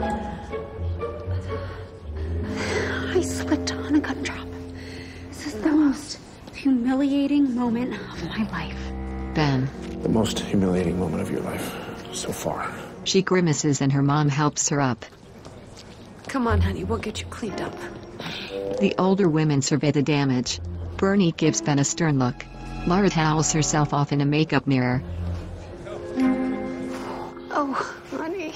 Speaker 4: I slipped on a gumdrop. This is the most humiliating moment of my life.
Speaker 1: Ben.
Speaker 10: The most humiliating moment of your life so far.
Speaker 1: She grimaces and her mom helps her up.
Speaker 3: Come on, honey, we'll get you cleaned up.
Speaker 1: The older women survey the damage. Bernie gives Ben a stern look. Lara towels herself off in a makeup mirror.
Speaker 3: Oh, honey.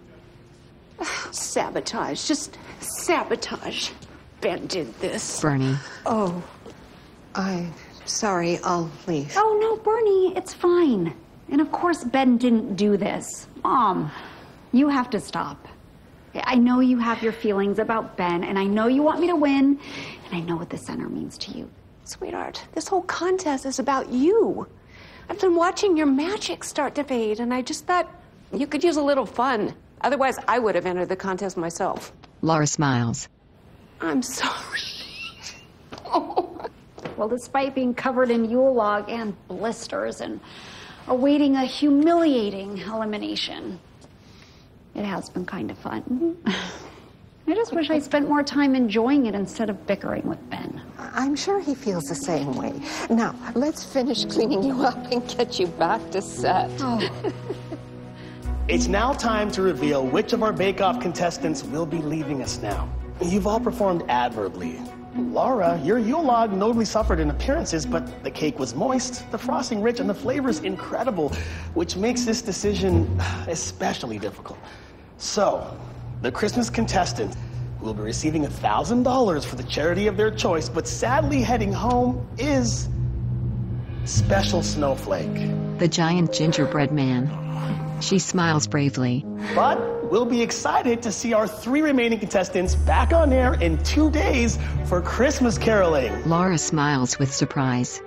Speaker 3: Sabotage, just sabotage. Ben did this.
Speaker 1: Bernie.
Speaker 12: Oh, I'm sorry, I'll leave.
Speaker 4: Oh, no, Bernie, it's fine. And of course Ben didn't do this. Mom, you have to stop. I know you have your feelings about Ben, and I know you want me to win, and I know what the center means to you.
Speaker 3: Sweetheart, this whole contest is about you. I've been watching your magic start to fade, and I just thought you could use a little fun. Otherwise, I would have entered the contest myself.
Speaker 1: Laura smiles.
Speaker 3: I'm sorry. Oh.
Speaker 4: Well, despite being covered in Yule log and blisters and awaiting a humiliating elimination, it has been kind of fun. I just wish I spent more time enjoying it instead of bickering with Ben.
Speaker 12: I'm sure he feels the same way. Now, let's finish cleaning you up and get you back to set.
Speaker 4: Oh.
Speaker 9: It's now time to reveal which of our bake-off contestants will be leaving us now. You've all performed admirably. Laura, your Yule log notably suffered in appearances, but the cake was moist, the frosting rich, and the flavors incredible, which makes this decision especially difficult. So, the Christmas contestant who will be receiving one thousand dollars for the charity of their choice, but sadly heading home, is Special Snowflake.
Speaker 1: The giant gingerbread man. She smiles bravely.
Speaker 9: But we'll be excited to see our three remaining contestants back on air in two days for Christmas caroling.
Speaker 1: Laura smiles with surprise.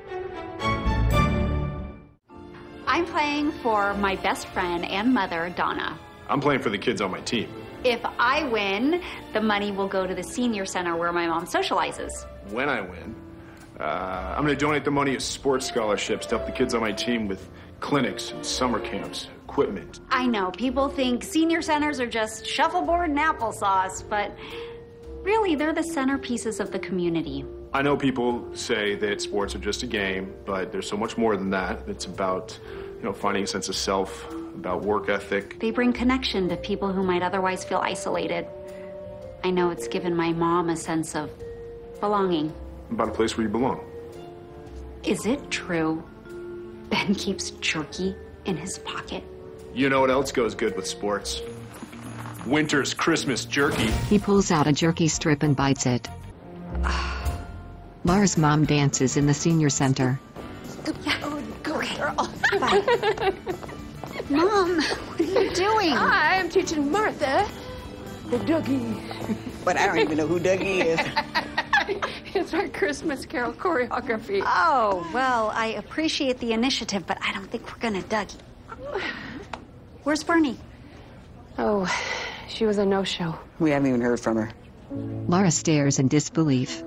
Speaker 4: I'm playing for my best friend and mother, Donna.
Speaker 10: I'm playing for the kids on my team.
Speaker 4: If I win, the money will go to the senior center where my mom socializes.
Speaker 10: When I win, uh, I'm going to donate the money as sports scholarships to help the kids on my team with clinics and summer camps, equipment.
Speaker 4: I know, people think senior centers are just shuffleboard and applesauce, but really, they're the centerpieces of the community.
Speaker 10: I know people say that sports are just a game, but there's so much more than that. It's about, you know, finding a sense of self, about work ethic.
Speaker 4: They bring connection to people who might otherwise feel isolated. I know it's given my mom a sense of belonging.
Speaker 10: About a place where you belong.
Speaker 4: Is it true Ben keeps jerky in his pocket?
Speaker 10: You know what else goes good with sports? Winter's Christmas jerky.
Speaker 1: He pulls out a jerky strip and bites it. Laura's mom dances in the senior center.
Speaker 4: Yeah. Oh, go girl. Bye. Mom, what are you doing?
Speaker 3: I'm teaching Martha the Dougie.
Speaker 8: But I don't even know who Dougie is.
Speaker 3: It's our Christmas carol choreography.
Speaker 4: Oh, well, I appreciate the initiative, but I don't think we're gonna Dougie. Where's Bernie?
Speaker 3: Oh, she was a no-show.
Speaker 8: We haven't even heard from her.
Speaker 1: Laura stares in disbelief.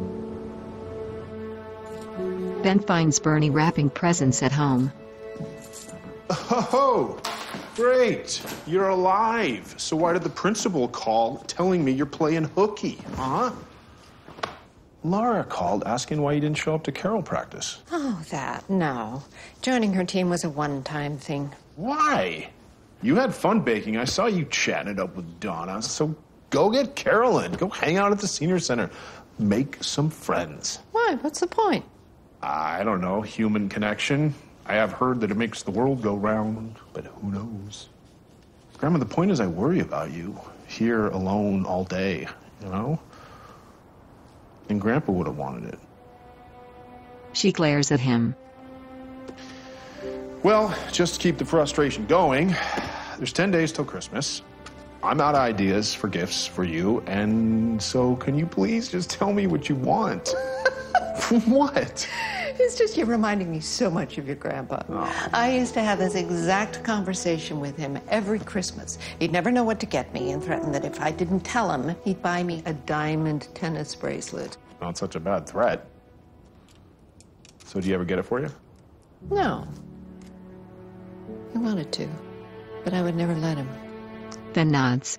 Speaker 1: Ben finds Bernie wrapping presents at home.
Speaker 10: Oh, great. You're alive. So why did the principal call telling me you're playing hooky, huh? Laura called asking why you didn't show up to carol practice.
Speaker 12: Oh, that, no. Joining her team was a one-time thing.
Speaker 10: Why? You had fun baking. I saw you chatting it up with Donna. So go get Carolyn. Go hang out at the senior center. Make some friends.
Speaker 12: Why? What's the point?
Speaker 10: I don't know. Human connection. I have heard that it makes the world go round, but who knows? Grandma, the point is I worry about you. Here alone all day, you know? And Grandpa would have wanted it.
Speaker 1: She glares at him.
Speaker 10: Well, just to keep the frustration going, there's ten days till Christmas. I'm out of ideas for gifts for you, and so can you please just tell me what you want? What?
Speaker 12: It's just you're reminding me so much of your grandpa. Oh. I used to have this exact conversation with him every Christmas. He'd never know what to get me and threatened that if I didn't tell him, he'd buy me a diamond tennis bracelet.
Speaker 10: Not such a bad threat. So do you ever get it for you?
Speaker 12: No. He wanted to, but I would never let him.
Speaker 1: Ben nods.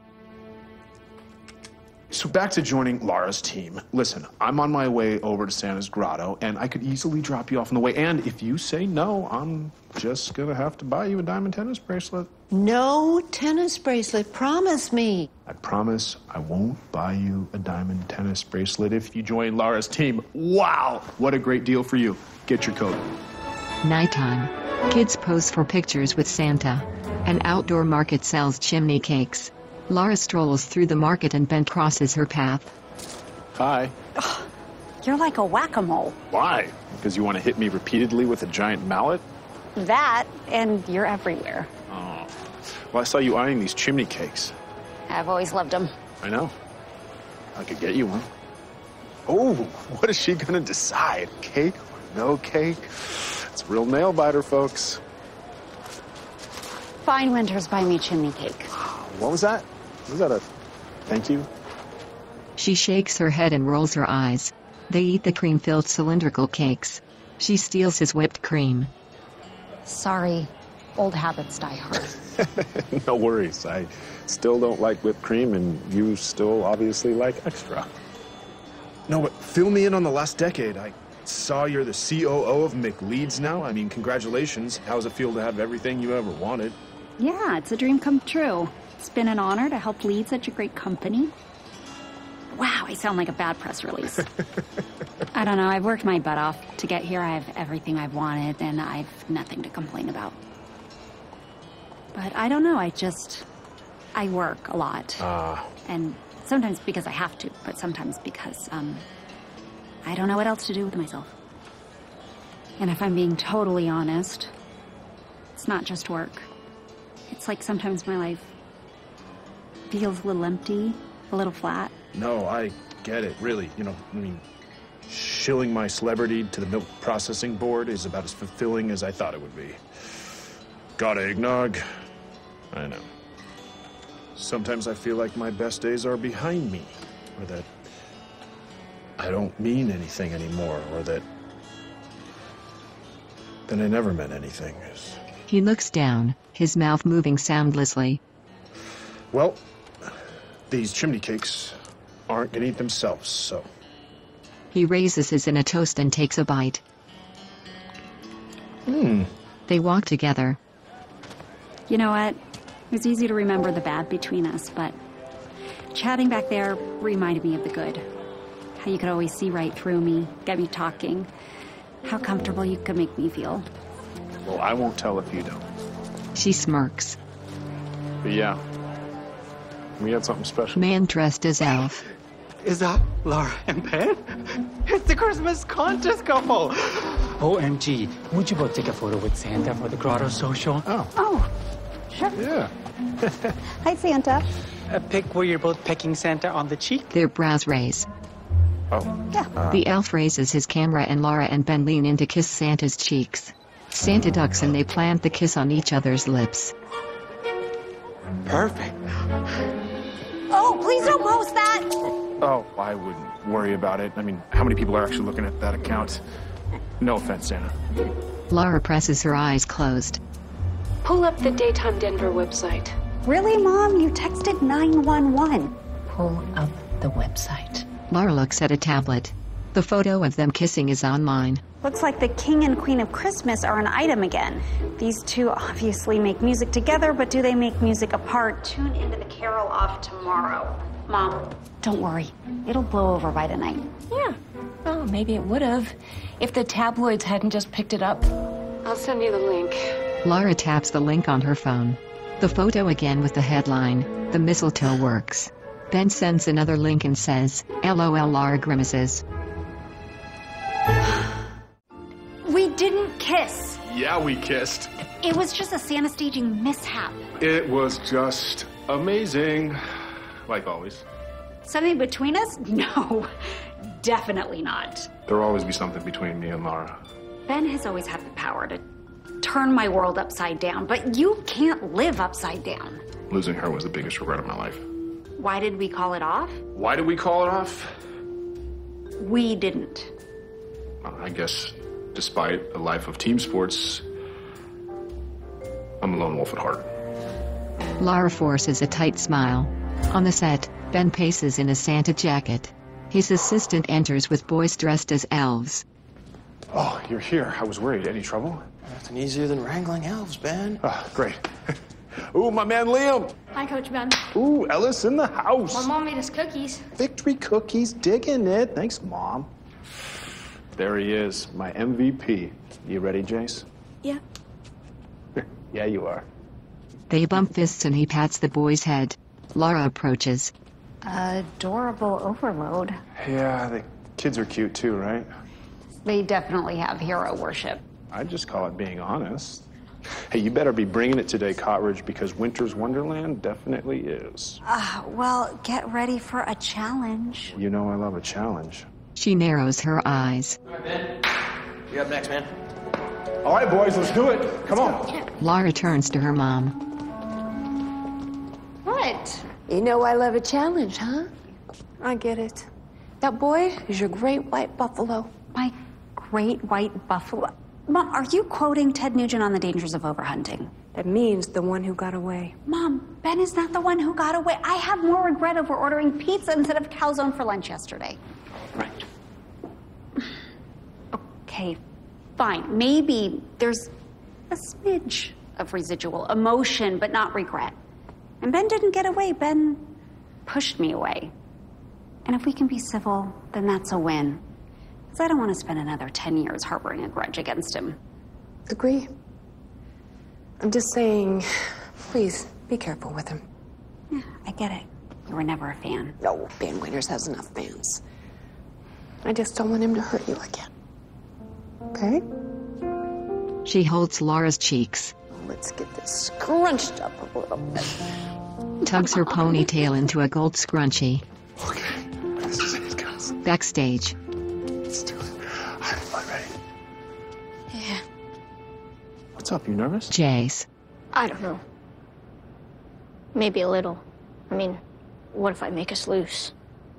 Speaker 10: So back to joining Laura's team. Listen, I'm on my way over to Santa's grotto, and I could easily drop you off on the way. And if you say no, I'm just gonna have to buy you a diamond tennis bracelet.
Speaker 12: No tennis bracelet. Promise me.
Speaker 10: I promise I won't buy you a diamond tennis bracelet if you join Laura's team. Wow, what a great deal for you. Get your coat.
Speaker 1: Nighttime. Kids pose for pictures with Santa. An outdoor market sells chimney cakes. Laura strolls through the market and Ben crosses her path.
Speaker 10: Hi.
Speaker 4: Ugh, you're like a whack-a-mole.
Speaker 10: Why? Because you want to hit me repeatedly with a giant mallet?
Speaker 4: That, and you're everywhere.
Speaker 10: Oh. Well, I saw you eyeing these chimney cakes.
Speaker 4: I've always loved them.
Speaker 10: I know. I could get you one. Oh, what is she gonna decide? Cake or no cake? It's a real nail biter, folks.
Speaker 4: Fine Winters buy me chimney cake.
Speaker 10: What was that? Was that a thank you?
Speaker 1: She shakes her head and rolls her eyes. They eat the cream-filled cylindrical cakes. She steals his whipped cream.
Speaker 4: Sorry, old habits die hard.
Speaker 10: No worries. I still don't like whipped cream, and you still obviously like extra.
Speaker 13: No, but fill me in on the last decade. I saw you're the C O O of McLeod's now. I mean, congratulations. How does it feel to have everything you ever wanted?
Speaker 4: Yeah, it's a dream come true. It's been an honor to help lead such a great company. Wow, I sound like a bad press release. I don't know, I've worked my butt off to get here. I have everything I've wanted, and I've nothing to complain about. But I don't know, I just... I work a lot.
Speaker 10: Ah. Uh.
Speaker 4: And sometimes because I have to, but sometimes because, um... I don't know what else to do with myself. And if I'm being totally honest, it's not just work. It's like sometimes my life feels a little empty, a little flat.
Speaker 13: No, I get it, really. You know, I mean, shilling my celebrity to the milk processing board is about as fulfilling as I thought it would be. Got eggnog? I know. Sometimes I feel like my best days are behind me, or that I don't mean anything anymore, or that then I never meant anything.
Speaker 1: He looks down, his mouth moving soundlessly.
Speaker 13: Well, these chimney cakes aren't gonna eat themselves, so.
Speaker 1: He raises his in a toast and takes a bite.
Speaker 13: Hmm.
Speaker 1: They walk together.
Speaker 4: You know what? It was easy to remember the bad between us, but chatting back there reminded me of the good. How you could always see right through me, get me talking. How comfortable you could make me feel.
Speaker 10: Well, I won't tell if you don't.
Speaker 1: She smirks.
Speaker 10: But yeah, we had something special.
Speaker 1: Man dressed as Elf.
Speaker 17: Is that Laura and Ben? It's the Christmas contest couple. O M G, would you both take a photo with Santa for the Grotto social?
Speaker 10: Oh.
Speaker 4: Oh, sure.
Speaker 10: Yeah.
Speaker 4: Hi, Santa.
Speaker 17: A pic where you're both pecking Santa on the cheek?
Speaker 1: Their brows raise.
Speaker 10: Oh.
Speaker 4: Yeah.
Speaker 10: Uh,
Speaker 1: The elf raises his camera and Laura and Ben lean in to kiss Santa's cheeks. Santa ducks and they plant the kiss on each other's lips.
Speaker 17: Perfect.
Speaker 4: Oh, please don't post that!
Speaker 10: Oh, I wouldn't worry about it. I mean, how many people are actually looking at that account? No offense, Santa.
Speaker 1: Laura presses her eyes closed.
Speaker 3: Pull up the Daytime Denver website.
Speaker 4: Really, Mom? You texted nine one one.
Speaker 3: Pull up the website.
Speaker 1: Laura looks at a tablet. The photo of them kissing is online.
Speaker 4: Looks like the King and Queen of Christmas are an item again. These two obviously make music together, but do they make music apart? Tune into the Carol of Tomorrow. Mom, don't worry. It'll blow over by tonight.
Speaker 3: Yeah. Well, maybe it would have if the tabloids hadn't just picked it up. I'll send you the link.
Speaker 1: Laura taps the link on her phone. The photo again with the headline, "The Mistletoe Works." Ben sends another link and says, LOL. Laura grimaces.
Speaker 4: We didn't kiss.
Speaker 10: Yeah, we kissed.
Speaker 4: It was just a Santa staging mishap.
Speaker 10: It was just amazing. Like always.
Speaker 4: Something between us? No, definitely not.
Speaker 10: There'll always be something between me and Laura.
Speaker 4: Ben has always had the power to turn my world upside down, but you can't live upside down.
Speaker 10: Losing her was the biggest regret of my life.
Speaker 4: Why did we call it off?
Speaker 10: Why did we call it off?
Speaker 4: We didn't.
Speaker 10: I guess, despite a life of team sports, I'm a lone wolf at heart.
Speaker 1: Laura forces a tight smile. On the set, Ben paces in a Santa jacket. His assistant enters with boys dressed as elves.
Speaker 10: Oh, you're here. I was worried. Any trouble?
Speaker 11: Nothing easier than wrangling elves, Ben.
Speaker 10: Oh, great. Ooh, my man Liam.
Speaker 14: Hi, Coach Ben.
Speaker 10: Ooh, Ellis in the house.
Speaker 14: My mom made us cookies.
Speaker 10: Victory cookies, digging it. Thanks, Mom. There he is, my M V P. You ready, Jace?
Speaker 14: Yeah.
Speaker 10: Yeah, you are.
Speaker 1: They bump fists and he pats the boy's head. Laura approaches.
Speaker 4: Adorable overload.
Speaker 10: Yeah, the kids are cute too, right?
Speaker 4: They definitely have hero worship.
Speaker 10: I'd just call it being honest. Hey, you better be bringing it today, Cottridge, because Winter's Wonderland definitely is.
Speaker 4: Uh, well, get ready for a challenge.
Speaker 10: You know I love a challenge.
Speaker 1: She narrows her eyes.
Speaker 11: All right, Ben. You up next, man.
Speaker 10: All right, boys, let's do it. Come on.
Speaker 1: Laura turns to her mom.
Speaker 3: What? You know I love a challenge, huh? I get it. That boy is your great white buffalo.
Speaker 4: My great white buffalo? Mom, are you quoting Ted Nugent on the dangers of overhunting?
Speaker 3: That means the one who got away.
Speaker 4: Mom, Ben is not the one who got away. I have more regret over ordering pizza instead of calzone for lunch yesterday.
Speaker 11: Right.
Speaker 4: Okay, fine. Maybe there's a smidge of residual emotion, but not regret. And Ben didn't get away. Ben pushed me away. And if we can be civil, then that's a win. Because I don't want to spend another ten years harboring a grudge against him.
Speaker 3: Agree. I'm just saying, please, be careful with him.
Speaker 4: Yeah, I get it. You were never a fan.
Speaker 3: No, Ben Winters has enough fans. I just don't want him to hurt you again. Okay?
Speaker 1: She holds Laura's cheeks,
Speaker 3: Let's get this scrunched up a little bit.
Speaker 1: tugs her ponytail into a gold scrunchie.
Speaker 6: Okay, this is it, guys.
Speaker 1: Backstage,
Speaker 6: Let's do it. I'm ready.
Speaker 3: Yeah.
Speaker 10: What's up, you nervous?
Speaker 1: Jace.
Speaker 14: I don't know. Maybe a little. I mean, what if I make us loose?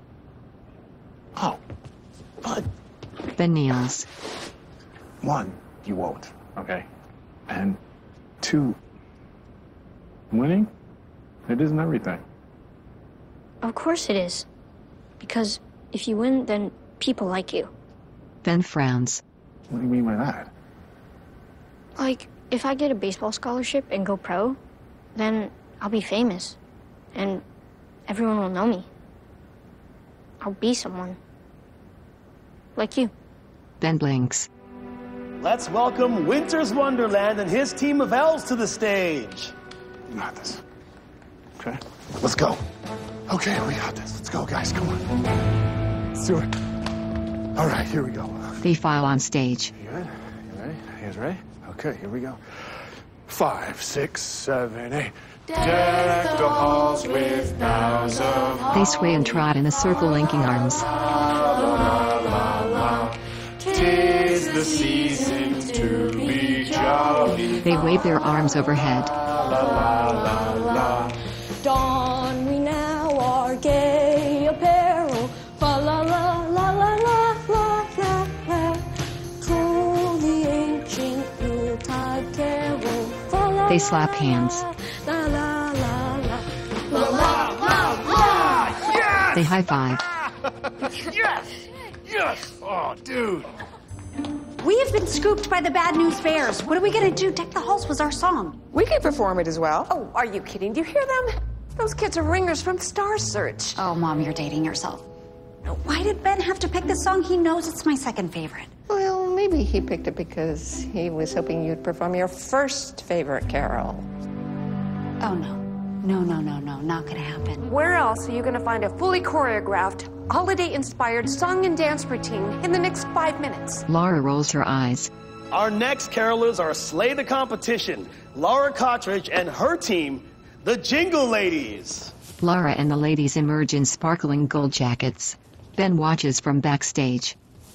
Speaker 6: Oh, bud.
Speaker 1: Ben kneels.
Speaker 10: One, you won't, okay? And two, winning, it isn't everything.
Speaker 14: Of course it is. Because if you win, then people like you.
Speaker 1: Ben frowns.
Speaker 10: What do you mean by that?
Speaker 14: Like, if I get a baseball scholarship and go pro, then I'll be famous. And everyone will know me. I'll be someone. Like you.
Speaker 1: Ben blinks.
Speaker 9: Let's welcome Winter's Wonderland and his team of elves to the stage.
Speaker 6: You got this. Okay, let's go. Okay, we got this. Let's go, guys. Come on. Let's do it. All right, here we go.
Speaker 1: They file on stage.
Speaker 6: You good? You ready? You guys ready? Okay, here we go. Five, six, seven, eight. Deck the halls with boughs of
Speaker 1: They sway and trot in a circle, linking arms.
Speaker 6: Tis the season to be jolly.
Speaker 1: They wave their arms overhead.
Speaker 6: La la la la.
Speaker 14: Don we now our gay apparel. Fa la la la la la la la la. Troll the ancient Yuletide carol. Fa la
Speaker 1: They slap hands.
Speaker 14: la la la la.
Speaker 6: La la la la. Yes!
Speaker 1: They high five.
Speaker 6: Yes! Yes! Oh, dude.
Speaker 4: We have been scooped by the Bad News Bears. What are we gonna do? Deck the Halls was our song.
Speaker 3: We could perform it as well. Oh, are you kidding? Do you hear them? Those kids are ringers from Star Search.
Speaker 4: Oh, Mom, you're dating yourself. Why did Ben have to pick this song? He knows it's my second favorite.
Speaker 12: Well, maybe he picked it because he was hoping you'd perform your first favorite carol.
Speaker 4: Oh, no. No, no, no, no. Not gonna happen.
Speaker 3: Where else are you going to find a fully choreographed, holiday-inspired song and dance routine in the next five minutes?
Speaker 1: Laura rolls her eyes.
Speaker 9: Our next carolers are Slay the Competition, Laura Cottridge and her team, the Jingle Ladies.
Speaker 1: Laura and the ladies emerge in sparkling gold jackets. Ben watches from backstage.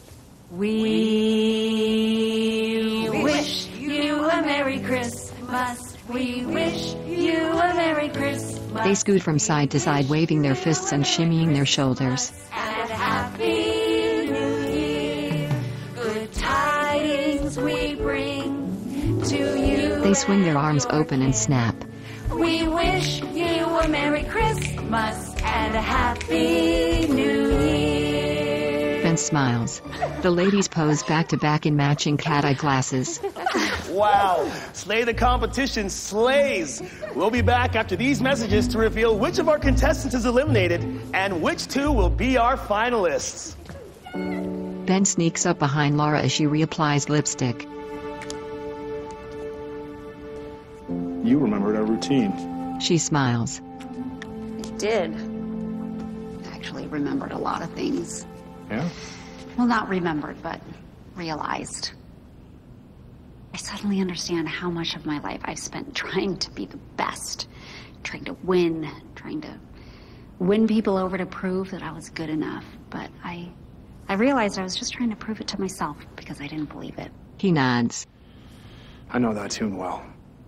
Speaker 18: We wish you a Merry Christmas. We wish you a Merry Christmas.
Speaker 1: They scoot from side to side, waving their fists and shimmying their shoulders.
Speaker 18: And a Happy New Year. Good tidings we bring to you.
Speaker 1: They swing their arms open and snap.
Speaker 18: We wish you a Merry Christmas and a Happy New Year.
Speaker 1: Ben smiles. The ladies pose back to back in matching cat-eye glasses.
Speaker 9: Wow, Slay the Competition slays. We'll be back after these messages to reveal which of our contestants is eliminated and which two will be our finalists.
Speaker 1: Ben sneaks up behind Laura as she reapplies lipstick.
Speaker 10: You remembered our routine.
Speaker 1: She smiles.
Speaker 4: I did. Actually remembered a lot of things.
Speaker 10: Yeah?
Speaker 4: Well, not remembered, but realized. I suddenly understand how much of my life I've spent trying to be the best, trying to win, trying to win people over to prove that I was good enough. But I, I realized I was just trying to prove it to myself because I didn't believe it.
Speaker 1: He nods.
Speaker 10: I know that tune well.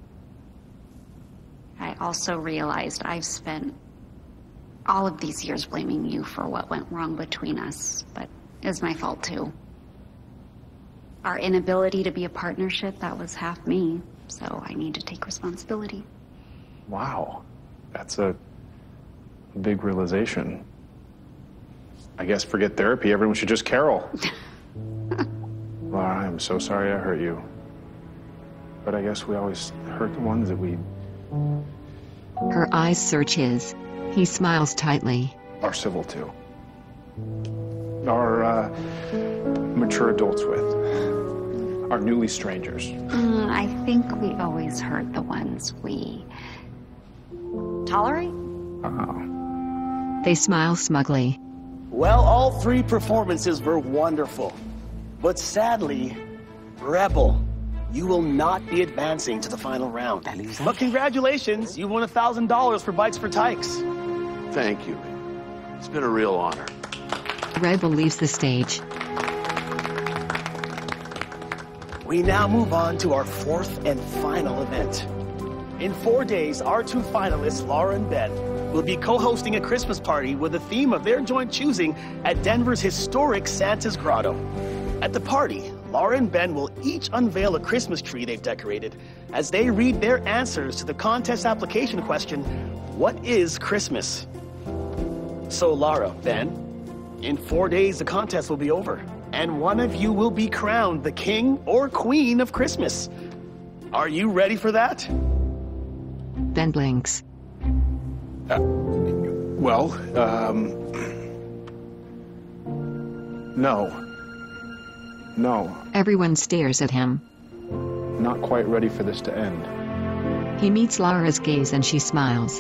Speaker 4: I also realized I've spent all of these years blaming you for what went wrong between us, but it was my fault too. Our inability to be a partnership, that was half me, so I need to take responsibility.
Speaker 10: Wow. That's a big realization. I guess forget therapy, everyone should just carol. Laura, I'm so sorry I hurt you. But I guess we always hurt the ones that we
Speaker 1: Her eyes search his. He smiles tightly.
Speaker 10: are civil to. Are uh, mature adults with. Are newly strangers.
Speaker 4: Mm, I think we always hurt the ones we tolerate.
Speaker 10: Oh.
Speaker 1: They smile smugly.
Speaker 9: Well, all three performances were wonderful. But sadly, Rebel, you will not be advancing to the final round. But congratulations, you won a thousand dollars for Bites for Tykes.
Speaker 16: Thank you. It's been a real honor.
Speaker 1: Rebel leaves the stage.
Speaker 9: We now move on to our fourth and final event. In four days, our two finalists, Laura and Ben, will be co-hosting a Christmas party with a theme of their joint choosing at Denver's historic Santa's Grotto. At the party, Laura and Ben will each unveil a Christmas tree they've decorated as they read their answers to the contest application question, what is Christmas? So Laura, Ben, in four days the contest will be over, and one of you will be crowned the king or queen of Christmas. Are you ready for that?
Speaker 1: Ben blinks.
Speaker 10: Uh, well, um... No. No.
Speaker 1: Everyone stares at him.
Speaker 10: Not quite ready for this to end.
Speaker 1: He meets Laura's gaze and she smiles.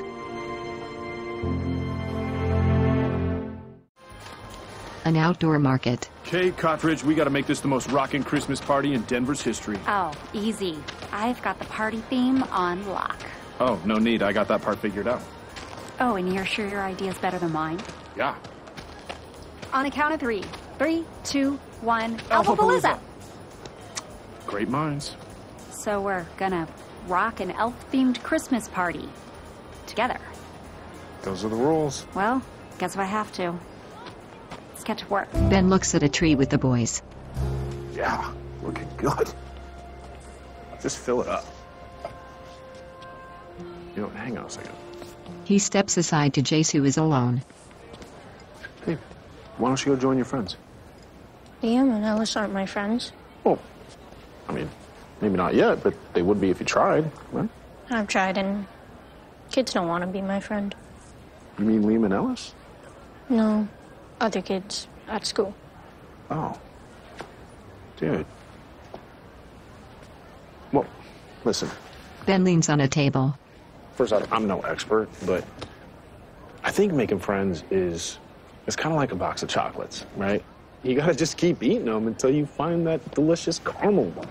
Speaker 1: An outdoor market.
Speaker 13: Okay, Cottridge, we gotta make this the most rockin' Christmas party in Denver's history.
Speaker 4: Oh, easy. I've got the party theme on lock.
Speaker 13: Oh, no need. I got that part figured out.
Speaker 4: Oh, and you're sure your idea's better than mine?
Speaker 13: Yeah.
Speaker 4: On a count of three. Three, two, one.
Speaker 13: Alphapalooza! Great minds.
Speaker 4: So we're gonna rock an elf-themed Christmas party. Together.
Speaker 10: Those are the rules.
Speaker 4: Well, guess if I have to. Let's get to work.
Speaker 1: Ben looks at a tree with the boys.
Speaker 10: Yeah, looking good. Just fill it up. You know, hang on a second.
Speaker 1: He steps aside to Jace, who is alone.
Speaker 10: Hey, why don't you go join your friends?
Speaker 14: Liam and Ellis aren't my friends.
Speaker 10: Oh, I mean, maybe not yet, but they would be if you tried, right?
Speaker 14: I've tried, and kids don't want to be my friend.
Speaker 10: You mean Liam and Ellis?
Speaker 14: No, other kids at school.
Speaker 10: Oh. Dude. Well, listen.
Speaker 1: Ben leans on a table.
Speaker 10: First off, I'm no expert, but I think making friends is, it's kind of like a box of chocolates, right? You gotta just keep eating them until you find that delicious caramel one.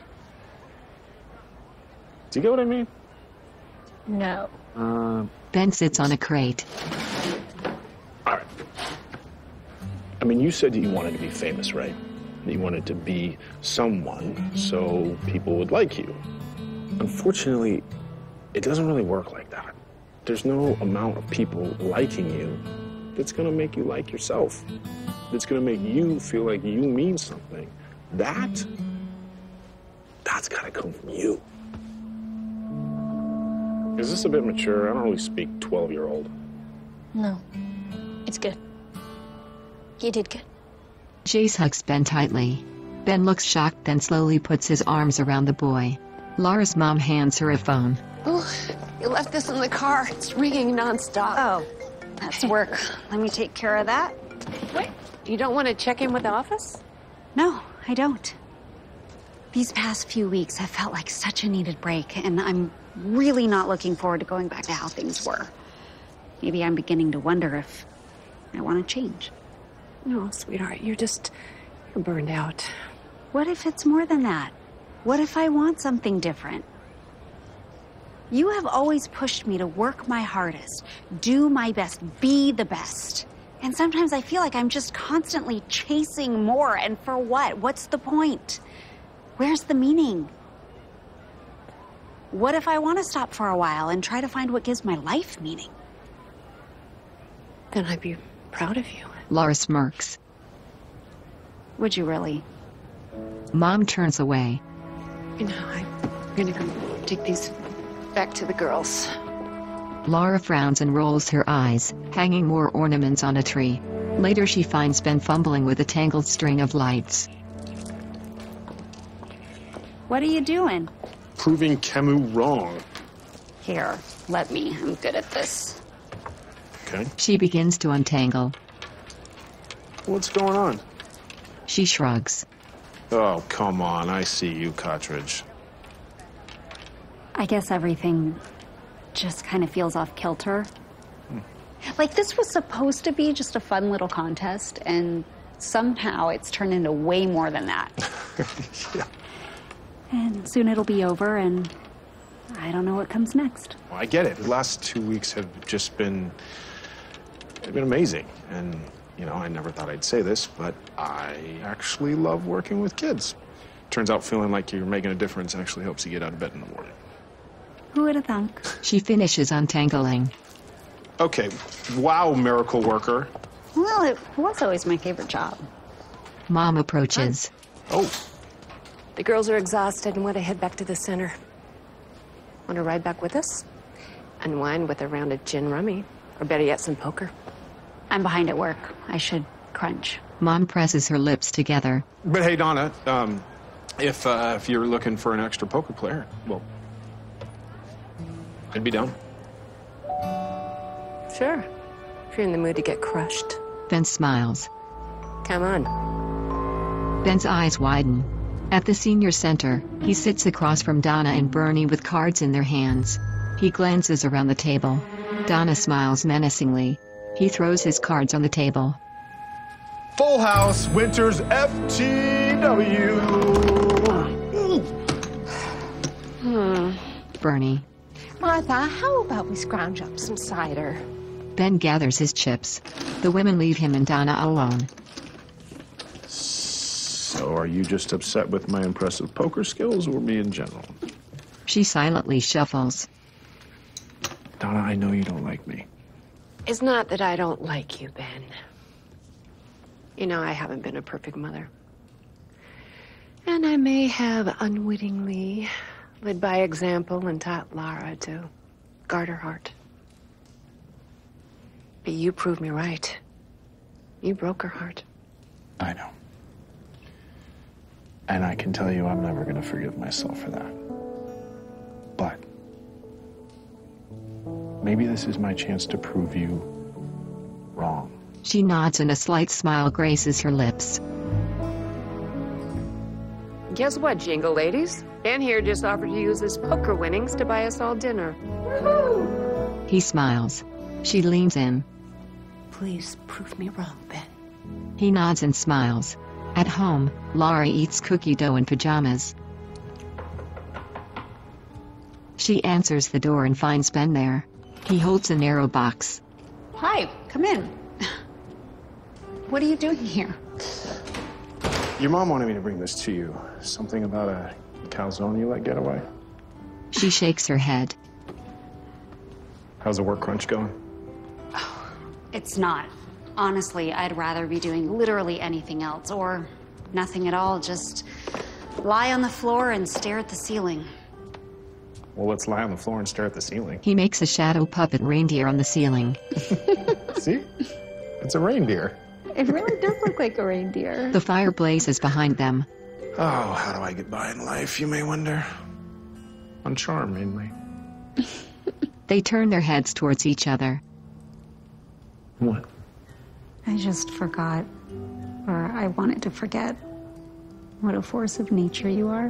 Speaker 10: Do you get what I mean?
Speaker 14: No.
Speaker 10: Uh,
Speaker 1: Ben sits on a crate.
Speaker 10: all right. I mean, you said that you wanted to be famous, right? That you wanted to be someone so people would like you. Unfortunately, it doesn't really work like that. There's no amount of people liking you that's gonna make you like yourself. That's gonna make you feel like you mean something. That, that's gotta come from you. Is this a bit mature? I don't really speak twelve-year-old.
Speaker 14: No. It's good. You did good.
Speaker 1: Jace hugs Ben tightly. Ben looks shocked, then slowly puts his arms around the boy. Laura's mom hands her a phone.
Speaker 3: Oh, you left this in the car. It's ringing nonstop.
Speaker 4: Oh, that's work. Let me take care of that.
Speaker 3: Wait, you don't want to check in with the office?
Speaker 4: No, I don't. These past few weeks have felt like such a needed break, and I'm really not looking forward to going back to how things were. Maybe I'm beginning to wonder if I want to change.
Speaker 3: No, sweetheart, you're just, you're burned out.
Speaker 4: What if it's more than that? What if I want something different? You have always pushed me to work my hardest, do my best, be the best. And sometimes I feel like I'm just constantly chasing more. And for what? What's the point? Where's the meaning? What if I want to stop for a while and try to find what gives my life meaning?
Speaker 3: Then I'd be proud of you.
Speaker 1: Laura smirks.
Speaker 4: Would you really?
Speaker 1: Mom turns away.
Speaker 3: You know, I'm gonna go take these back to the girls.
Speaker 1: Laura frowns and rolls her eyes, hanging more ornaments on a tree. Later she finds Ben fumbling with a tangled string of lights.
Speaker 4: What are you doing?
Speaker 10: Proving Camus wrong.
Speaker 4: Here, let me. I'm good at this.
Speaker 10: Okay.
Speaker 1: She begins to untangle.
Speaker 10: What's going on?
Speaker 1: She shrugs.
Speaker 10: Oh, come on. I see you, Cartridge.
Speaker 4: I guess everything just kind of feels off kilter. Hmm. Like this was supposed to be just a fun little contest, and somehow it's turned into way more than that.
Speaker 10: Yeah.
Speaker 4: And soon it'll be over, and I don't know what comes next.
Speaker 10: Well, I get it. The last two weeks have just been, they've been amazing. And, you know, I never thought I'd say this, but I actually love working with kids. Turns out feeling like you're making a difference actually helps you get out of bed in the morning.
Speaker 4: Who would have thunk?
Speaker 1: She finishes untangling.
Speaker 10: Okay, wow, miracle worker.
Speaker 4: Well, it was always my favorite job.
Speaker 1: Mom approaches.
Speaker 10: Oh.
Speaker 3: The girls are exhausted and want to head back to the center. Want to ride back with us? Unwind with a round of gin rummy, or better yet, some poker.
Speaker 4: I'm behind at work. I should crunch.
Speaker 1: Mom presses her lips together.
Speaker 10: But hey, Donna, um, if uh, if you're looking for an extra poker player, well, I'd be down.
Speaker 3: Sure. If you're in the mood to get crushed.
Speaker 1: Ben smiles.
Speaker 3: Come on.
Speaker 1: Ben's eyes widen. At the senior center, he sits across from Donna and Bernie with cards in their hands. He glances around the table. Donna smiles menacingly. He throws his cards on the table.
Speaker 13: Full House, Winters F T W.
Speaker 3: Hmm.
Speaker 1: Bernie.
Speaker 12: Martha, how about we scrounge up some cider?
Speaker 1: Ben gathers his chips. The women leave him and Donna alone.
Speaker 10: So are you just upset with my impressive poker skills or me in general?
Speaker 1: She silently shuffles.
Speaker 10: Donna, I know you don't like me.
Speaker 3: It's not that I don't like you, Ben. You know, I haven't been a perfect mother. And I may have unwittingly led by example and taught Lara to guard her heart. But you proved me right. You broke her heart.
Speaker 10: I know. And I can tell you I'm never going to forgive myself for that. But maybe this is my chance to prove you wrong.
Speaker 1: She nods and a slight smile graces her lips.
Speaker 3: Guess what, Jingle ladies? Ben here just offered to use his poker winnings to buy us all dinner. Woohoo!
Speaker 1: He smiles. She leans in.
Speaker 3: Please prove me wrong, Ben.
Speaker 1: He nods and smiles. At home, Laura eats cookie dough in pajamas. She answers the door and finds Ben there. He holds a narrow box.
Speaker 4: Hi, come in. What are you doing here?
Speaker 10: Your mom wanted me to bring this to you. Something about a calzone you let get away.
Speaker 1: She shakes her head.
Speaker 10: How's the work crunch going?
Speaker 4: It's not. Honestly, I'd rather be doing literally anything else, or nothing at all. Just lie on the floor and stare at the ceiling.
Speaker 10: Well, let's lie on the floor and stare at the ceiling.
Speaker 1: He makes a shadow puppet reindeer on the ceiling.
Speaker 10: See? It's a reindeer.
Speaker 4: It really does look like a reindeer.
Speaker 1: The fire blazes behind them.
Speaker 10: Oh, how do I get by in life, you may wonder? On charm, mainly.
Speaker 1: They turn their heads towards each other.
Speaker 10: What?
Speaker 4: I just forgot, or I wanted to forget, what a force of nature you are.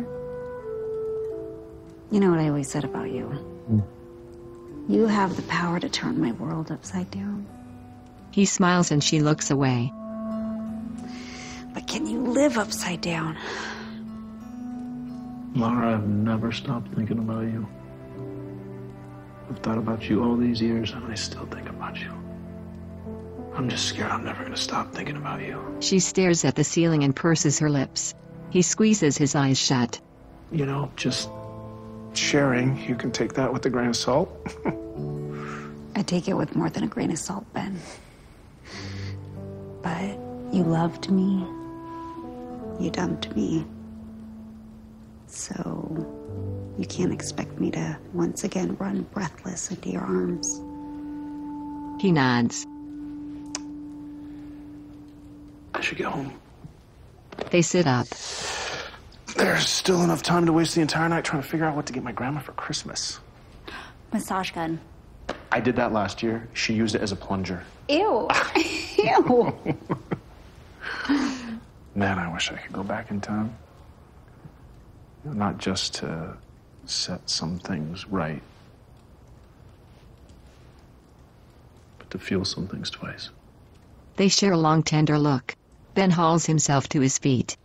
Speaker 4: You know what I always said about you? Mm. You have the power to turn my world upside down.
Speaker 1: He smiles and she looks away.
Speaker 4: But can you live upside down?
Speaker 13: Laura, I've never stopped thinking about you. I've thought about you all these years, and I still think about you. I'm just scared I'm never gonna stop thinking about you.
Speaker 1: She stares at the ceiling and purses her lips. He squeezes his eyes shut.
Speaker 13: You know, just sharing, you can take that with a grain of salt.
Speaker 4: I take it with more than a grain of salt, Ben. But you loved me. You dumped me. So you can't expect me to once again run breathless into your arms.
Speaker 1: He nods.
Speaker 13: I should get home.
Speaker 1: They sit up.
Speaker 13: There's still enough time to waste the entire night trying to figure out what to get my grandma for Christmas.
Speaker 4: Massage gun.
Speaker 13: I did that last year. She used it as a plunger.
Speaker 4: Ew. Ew.
Speaker 13: Man, I wish I could go back in time. Not just to set some things right, but to feel some things twice.
Speaker 1: They share a long, tender look. Ben hauls himself to his feet.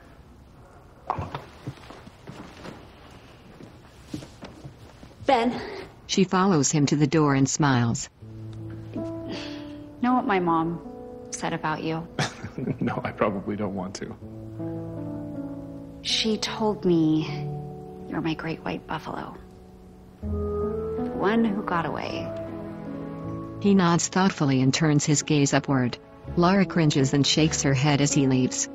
Speaker 4: Ben.
Speaker 1: She follows him to the door and smiles.
Speaker 4: Know what my mom said about you?
Speaker 13: No, I probably don't want to.
Speaker 4: She told me you're my great white buffalo. The one who got away.
Speaker 1: He nods thoughtfully and turns his gaze upward. Laura cringes and shakes her head as he leaves.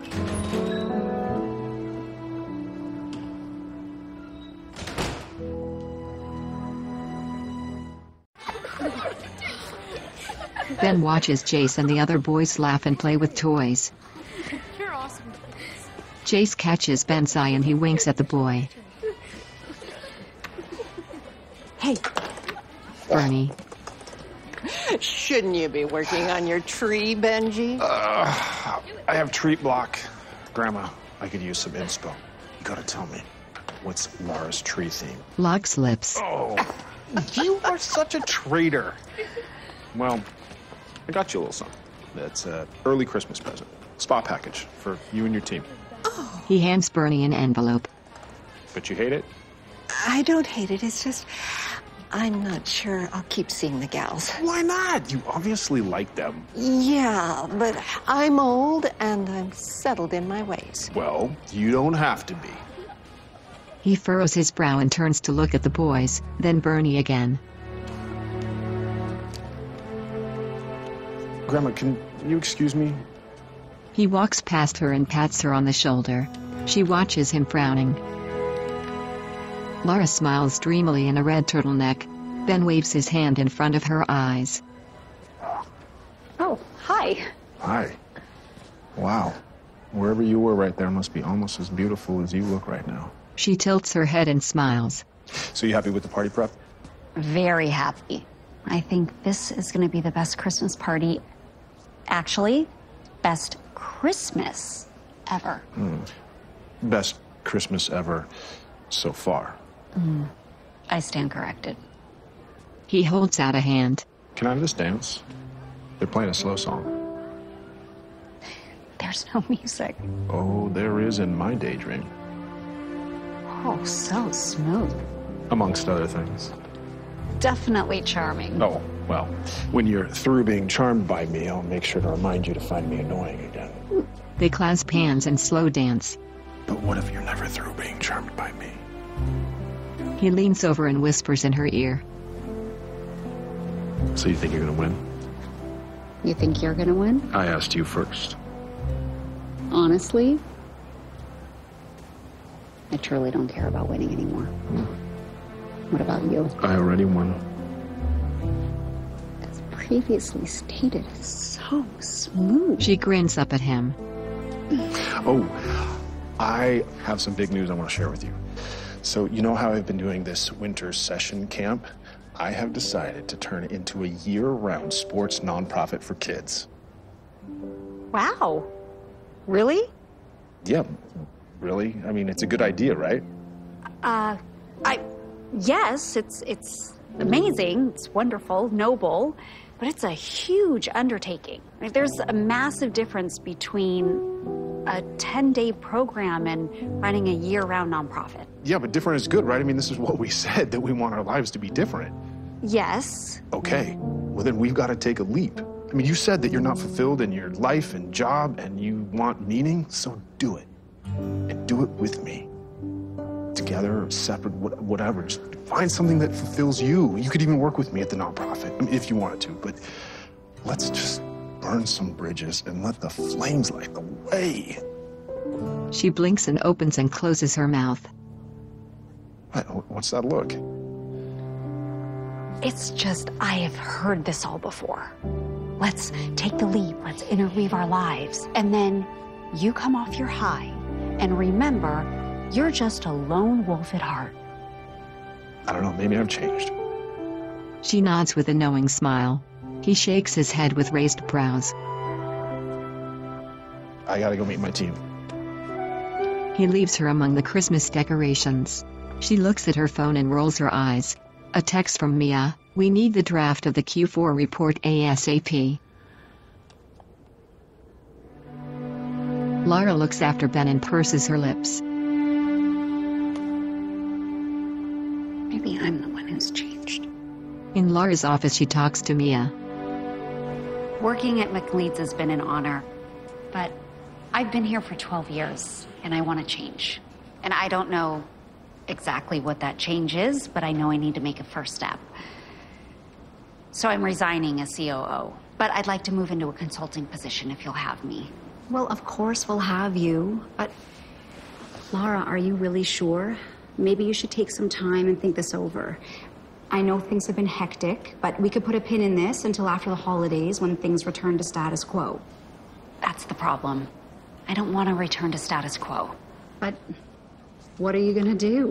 Speaker 1: Ben watches Jace and the other boys laugh and play with toys.
Speaker 14: You're awesome.
Speaker 1: Jace catches Ben's eye and he winks at the boy.
Speaker 12: Hey.
Speaker 1: Bernie.
Speaker 12: Shouldn't you be working on your tree, Benji?
Speaker 13: Uh, I have treat block. Grandma, I could use some inspo. You gotta tell me, what's Laura's tree theme?
Speaker 1: Locks lips.
Speaker 13: Oh, you are such a traitor. Well, I got you a little something. That's an early Christmas present. Spa package for you and your team.
Speaker 12: Oh.
Speaker 1: He hands Bernie an envelope.
Speaker 13: But you hate it?
Speaker 12: I don't hate it. It's just, I'm not sure I'll keep seeing the gals.
Speaker 13: Why not? You obviously like them.
Speaker 12: Yeah, but I'm old and I'm settled in my ways.
Speaker 13: Well, you don't have to be.
Speaker 1: He furrows his brow and turns to look at the boys, then Bernie again.
Speaker 13: Grandma, can you excuse me?
Speaker 1: He walks past her and pats her on the shoulder. She watches him frowning. Laura smiles dreamily in a red turtleneck. Ben waves his hand in front of her eyes.
Speaker 4: Oh, hi.
Speaker 13: Hi. Wow. Wherever you were right there must be almost as beautiful as you look right now.
Speaker 1: She tilts her head and smiles.
Speaker 13: So you happy with the party prep?
Speaker 4: Very happy. I think this is going to be the best Christmas party. Actually, best Christmas ever.
Speaker 13: Mm. Best Christmas ever so far.
Speaker 4: Mm. I stand corrected.
Speaker 1: He holds out a hand.
Speaker 13: Can I have this dance? They're playing a slow song.
Speaker 4: There's no music.
Speaker 13: Oh, there is in my daydream.
Speaker 4: Oh, so smooth.
Speaker 13: Amongst other things.
Speaker 4: Definitely charming.
Speaker 13: Oh, well, when you're through being charmed by me, I'll make sure to remind you to find me annoying again.
Speaker 1: They clasp hands and slow dance.
Speaker 13: But what if you're never through being charmed by me?
Speaker 1: He leans over and whispers in her ear.
Speaker 13: So you think you're gonna win?
Speaker 4: You think you're gonna win?
Speaker 13: I asked you first.
Speaker 4: Honestly, I truly don't care about winning anymore.
Speaker 13: Hmm.
Speaker 4: What about you?
Speaker 13: I already won.
Speaker 4: As previously stated, it's so smooth.
Speaker 1: She grins up at him.
Speaker 13: Oh, I have some big news I want to share with you. So, you know how I've been doing this winter session camp? I have decided to turn it into a year-round sports nonprofit for kids.
Speaker 4: Wow. Really?
Speaker 13: Yeah, really? I mean, it's a good idea, right?
Speaker 4: Uh, I... Yes, it's it's amazing, it's wonderful, noble, but it's a huge undertaking. Like, there's a massive difference between a ten-day program and running a year-round nonprofit.
Speaker 10: Yeah, but different is good, right? I mean, this is what we said, that we want our lives to be different.
Speaker 4: Yes.
Speaker 10: Okay, well then we've got to take a leap. I mean, you said that you're not fulfilled in your life and job and you want meaning, so do it. And do it with me. Together, separate, whatever. Just find something that fulfills you. You could even work with me at the nonprofit, I mean, if you wanted to, but let's just burn some bridges and let the flames light the way.
Speaker 1: She blinks and opens and closes her mouth.
Speaker 10: What, what's that look?
Speaker 4: It's just, I have heard this all before. Let's take the leap, let's interweave our lives, and then you come off your high, and remember, you're just a lone wolf at heart.
Speaker 10: I don't know, maybe I've changed.
Speaker 1: She nods with a knowing smile. He shakes his head with raised brows.
Speaker 10: I gotta go meet my team.
Speaker 1: He leaves her among the Christmas decorations. She looks at her phone and rolls her eyes. A text from Mia: "We need the draft of the Q four report ASAP." Lara looks after Ben and purses her lips.
Speaker 4: Maybe I'm the one who's changed.
Speaker 1: In Lara's office, she talks to Mia.
Speaker 4: Working at McLeod's has been an honor, but I've been here for twelve years, and I want to change. And I don't know exactly what that change is, but I know I need to make a first step. So I'm resigning as C O O, but I'd like to move into a consulting position if you'll have me.
Speaker 5: Well, of course we'll have you, but Lara, are you really sure? Maybe you should take some time and think this over. I know things have been hectic, but we could put a pin in this until after the holidays when things return to status quo.
Speaker 4: That's the problem. I don't want to return to status quo.
Speaker 5: But what are you gonna do?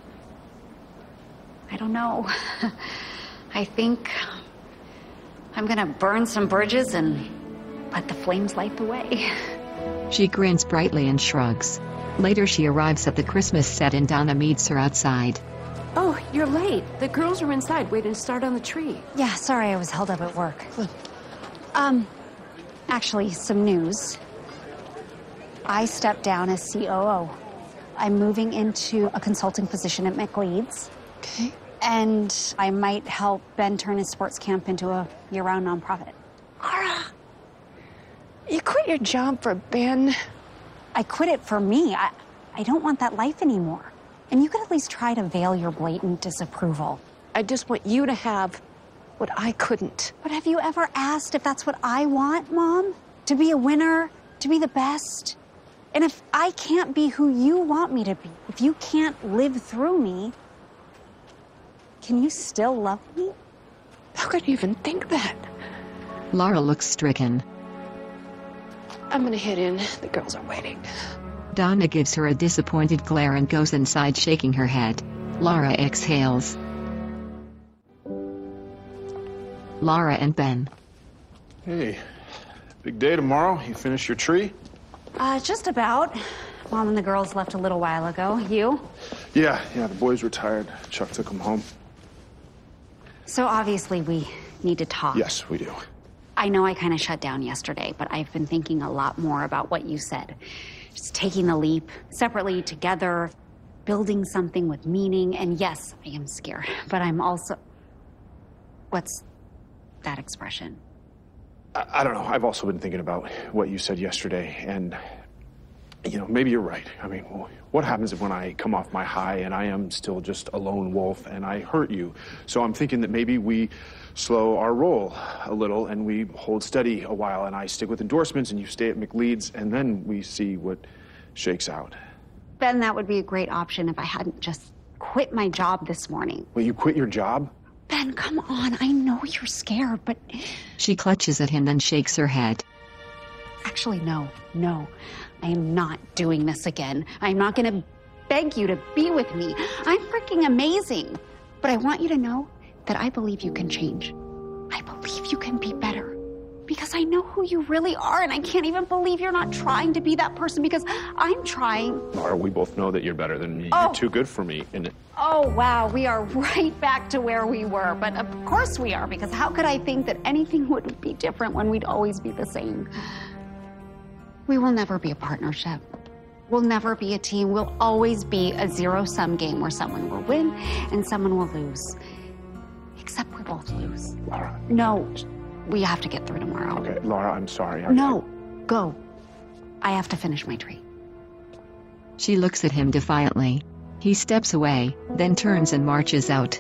Speaker 4: I don't know. I think I'm gonna burn some bridges and let the flames light the way.
Speaker 1: She grins brightly and shrugs. Later, she arrives at the Christmas set and Donna meets her outside.
Speaker 3: Oh, you're late. The girls are inside waiting to start on the tree.
Speaker 4: Yeah, sorry I was held up at work. Um, actually, some news. I stepped down as C O O. I'm moving into a consulting position at McLeod's.
Speaker 3: Okay.
Speaker 4: And I might help Ben turn his sports camp into a year-round nonprofit.
Speaker 3: Lara, you quit your job for Ben?
Speaker 4: I quit it for me. I, I don't want that life anymore. And you could at least try to veil your blatant disapproval.
Speaker 3: I just want you to have what I couldn't.
Speaker 4: But have you ever asked if that's what I want, Mom? To be a winner? To be the best? And if I can't be who you want me to be, if you can't live through me, can you still love me?
Speaker 3: How could you even think that?
Speaker 1: Lara looks stricken.
Speaker 3: I'm gonna head in. The girls are waiting.
Speaker 1: Donna gives her a disappointed glare and goes inside, shaking her head. Lara exhales. Lara and Ben.
Speaker 10: Hey, big day tomorrow. You finish your tree?
Speaker 4: Uh, just about. Mom and the girls left a little while ago. You?
Speaker 10: Yeah, yeah, the boys were tired. Chuck took them home.
Speaker 4: So obviously we need to talk.
Speaker 10: Yes, we do.
Speaker 4: I know I kind of shut down yesterday, but I've been thinking a lot more about what you said. Just taking the leap, separately, together, building something with meaning. And yes, I am scared, but I'm also... What's that expression?
Speaker 10: I, I don't know. I've also been thinking about what you said yesterday, and, you know, maybe you're right. I mean, what happens if when I come off my high and I am still just a lone wolf and I hurt you? So I'm thinking that maybe we slow our roll a little and we hold steady a while and I stick with endorsements and you stay at McLeod's and then we see what shakes out.
Speaker 4: Ben, that would be a great option if I hadn't just quit my job this morning.
Speaker 10: Well, you quit your job?
Speaker 4: Ben, come on. I know you're scared, but...
Speaker 1: She clutches at him, then shakes her head.
Speaker 4: Actually, no, no. I am not doing this again. I'm not going to beg you to be with me. I'm freaking amazing. But I want you to know that I believe you can change. I believe you can be better. Because I know who you really are, and I can't even believe you're not trying to be that person, because I'm trying.
Speaker 10: Laura, we both know that you're better than me.
Speaker 4: Oh.
Speaker 10: You're too good for me. And
Speaker 4: Oh, wow, we are right back to where we were. But of course we are, because how could I think that anything would be different when we'd always be the same? We will never be a partnership. We'll never be a team. We'll always be a zero-sum game where someone will win and someone will lose. Except we both lose.
Speaker 10: Laura.
Speaker 4: No, we have to get through tomorrow.
Speaker 10: Okay, Laura, I'm sorry. I,
Speaker 4: No, go. I have to finish my tree.
Speaker 1: She looks at him defiantly. He steps away, then turns and marches out.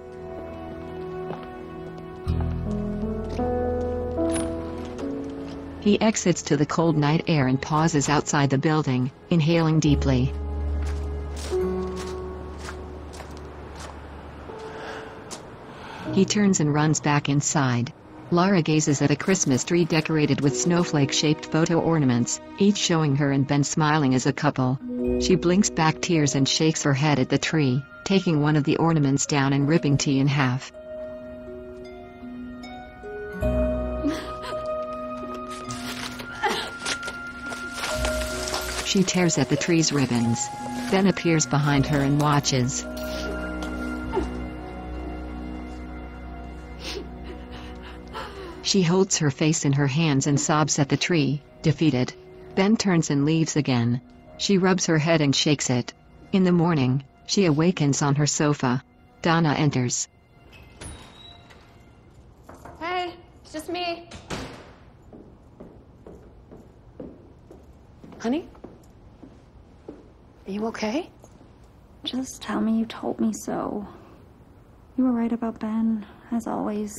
Speaker 1: He exits to the cold night air and pauses outside the building, inhaling deeply. He turns and runs back inside. Lara gazes at a Christmas tree decorated with snowflake-shaped photo ornaments, each showing her and Ben smiling as a couple. She blinks back tears and shakes her head at the tree, taking one of the ornaments down and ripping T in half. She tears at the tree's ribbons, then appears behind her and watches. She holds her face in her hands and sobs at the tree, defeated. Ben turns and leaves again. She rubs her head and shakes it. In the morning, she awakens on her sofa. Donna enters.
Speaker 3: Hey, it's just me. Honey? Are you okay?
Speaker 4: Just tell me you told me so. You were right about Ben, as always.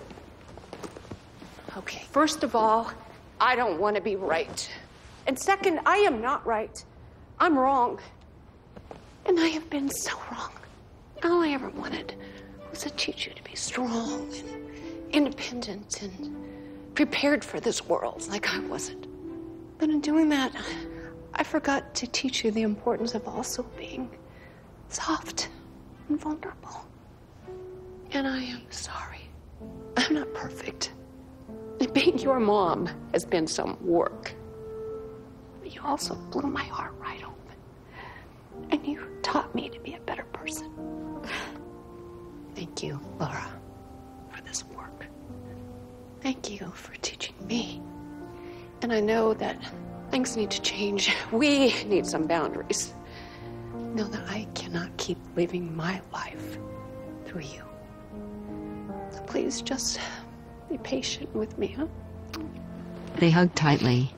Speaker 3: Okay, first of all, I don't want to be right. And second, I am not right. I'm wrong. And I have been so wrong. All I ever wanted was to teach you to be strong and independent and prepared for this world like I wasn't. But in doing that, I forgot to teach you the importance of also being soft and vulnerable. And I am sorry. I'm not perfect. And being your mom has been some work. But you also blew my heart right open. And you taught me to be a better person. Thank you, Laura, for this work. Thank you for teaching me. And I know that things need to change. We need some boundaries. Know that I cannot keep living my life through you. So please just be patient with me, huh?
Speaker 1: They hug tightly.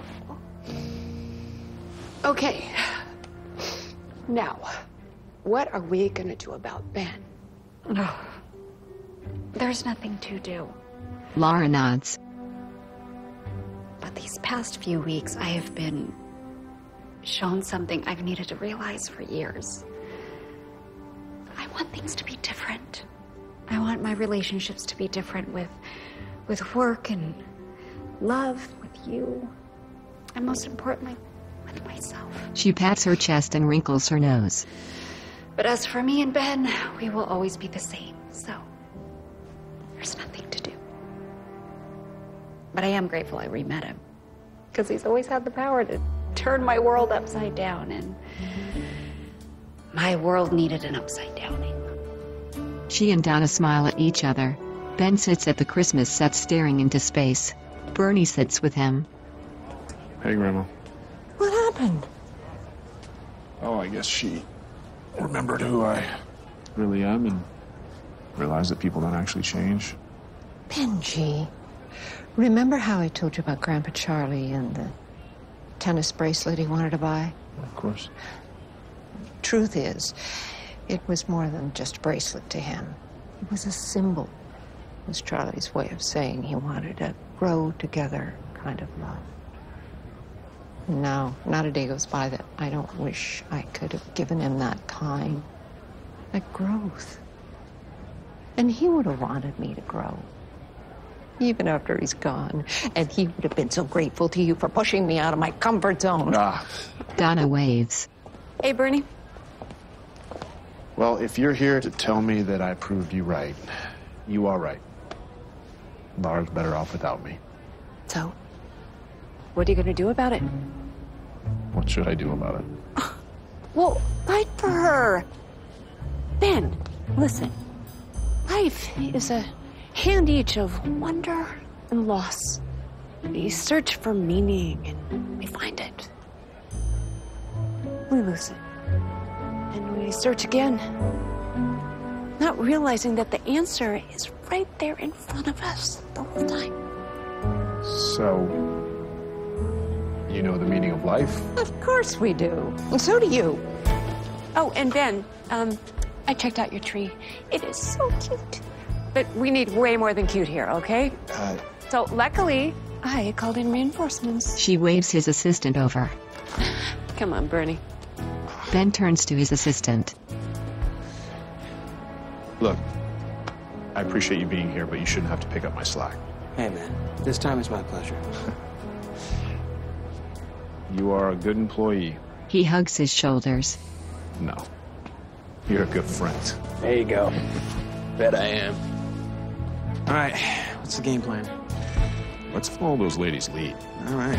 Speaker 3: Okay. Now, what are we gonna do about Ben?
Speaker 4: No. There's nothing to do.
Speaker 1: Lara nods.
Speaker 4: But these past few weeks, I have been shown something I've needed to realize for years. I want things to be different. I want my relationships to be different with, with work and love, with you, and most importantly, with myself.
Speaker 1: She pats her chest and wrinkles her nose.
Speaker 4: But as for me and Ben, we will always be the same, so there's nothing to do. But I am grateful I re-met him, because he's always had the power to turn my world upside down, and my world needed an upside downing.
Speaker 1: She and Donna smile at each other. Ben sits at the Christmas set staring into space. Bernie sits with him.
Speaker 10: Hey, Grandma.
Speaker 12: What happened?
Speaker 10: Oh, I guess she remembered who I really am and realized that people don't actually change.
Speaker 12: Benji, remember how I told you about Grandpa Charlie and the tennis bracelet he wanted to buy?
Speaker 10: Of course.
Speaker 12: Truth is, it was more than just a bracelet to him. It was a symbol. It was Charlie's way of saying he wanted a grow together kind of love. No, not a day goes by that I don't wish I could have given him that kind, that growth. And he would have wanted me to grow, even after he's gone. And he would have been so grateful to you for pushing me out of my comfort zone.
Speaker 10: Ah.
Speaker 1: Donna waves.
Speaker 3: Hey, Bernie.
Speaker 13: Well, if you're here to tell me that I proved you right, you are right. Laura's better off without me.
Speaker 3: So, what are you gonna do about it?
Speaker 13: What should I do about it?
Speaker 3: Well, fight for her. Ben, listen. Life is a hand each of wonder and loss. We search for meaning and we find it. We lose it. And we search again. Not realizing that the answer is right there in front of us the whole time.
Speaker 10: So, you know the meaning of life?
Speaker 12: Of course we do. And so do you.
Speaker 3: Oh, and Ben, um, I checked out your tree. It is so cute. But we need way more than cute here, okay?
Speaker 11: Uh,
Speaker 3: So luckily, I called in reinforcements.
Speaker 1: She waves his assistant over.
Speaker 3: Come on, Bernie.
Speaker 1: Ben turns to his assistant.
Speaker 13: Look, I appreciate you being here, but you shouldn't have to pick up my slack.
Speaker 11: Hey, man. This time is my pleasure.
Speaker 10: You are a good employee.
Speaker 1: He hugs his shoulders.
Speaker 13: No. You're a good friend.
Speaker 11: There you go. Bet I am. All right. What's the game plan?
Speaker 13: Let's follow those ladies' lead.
Speaker 11: All right.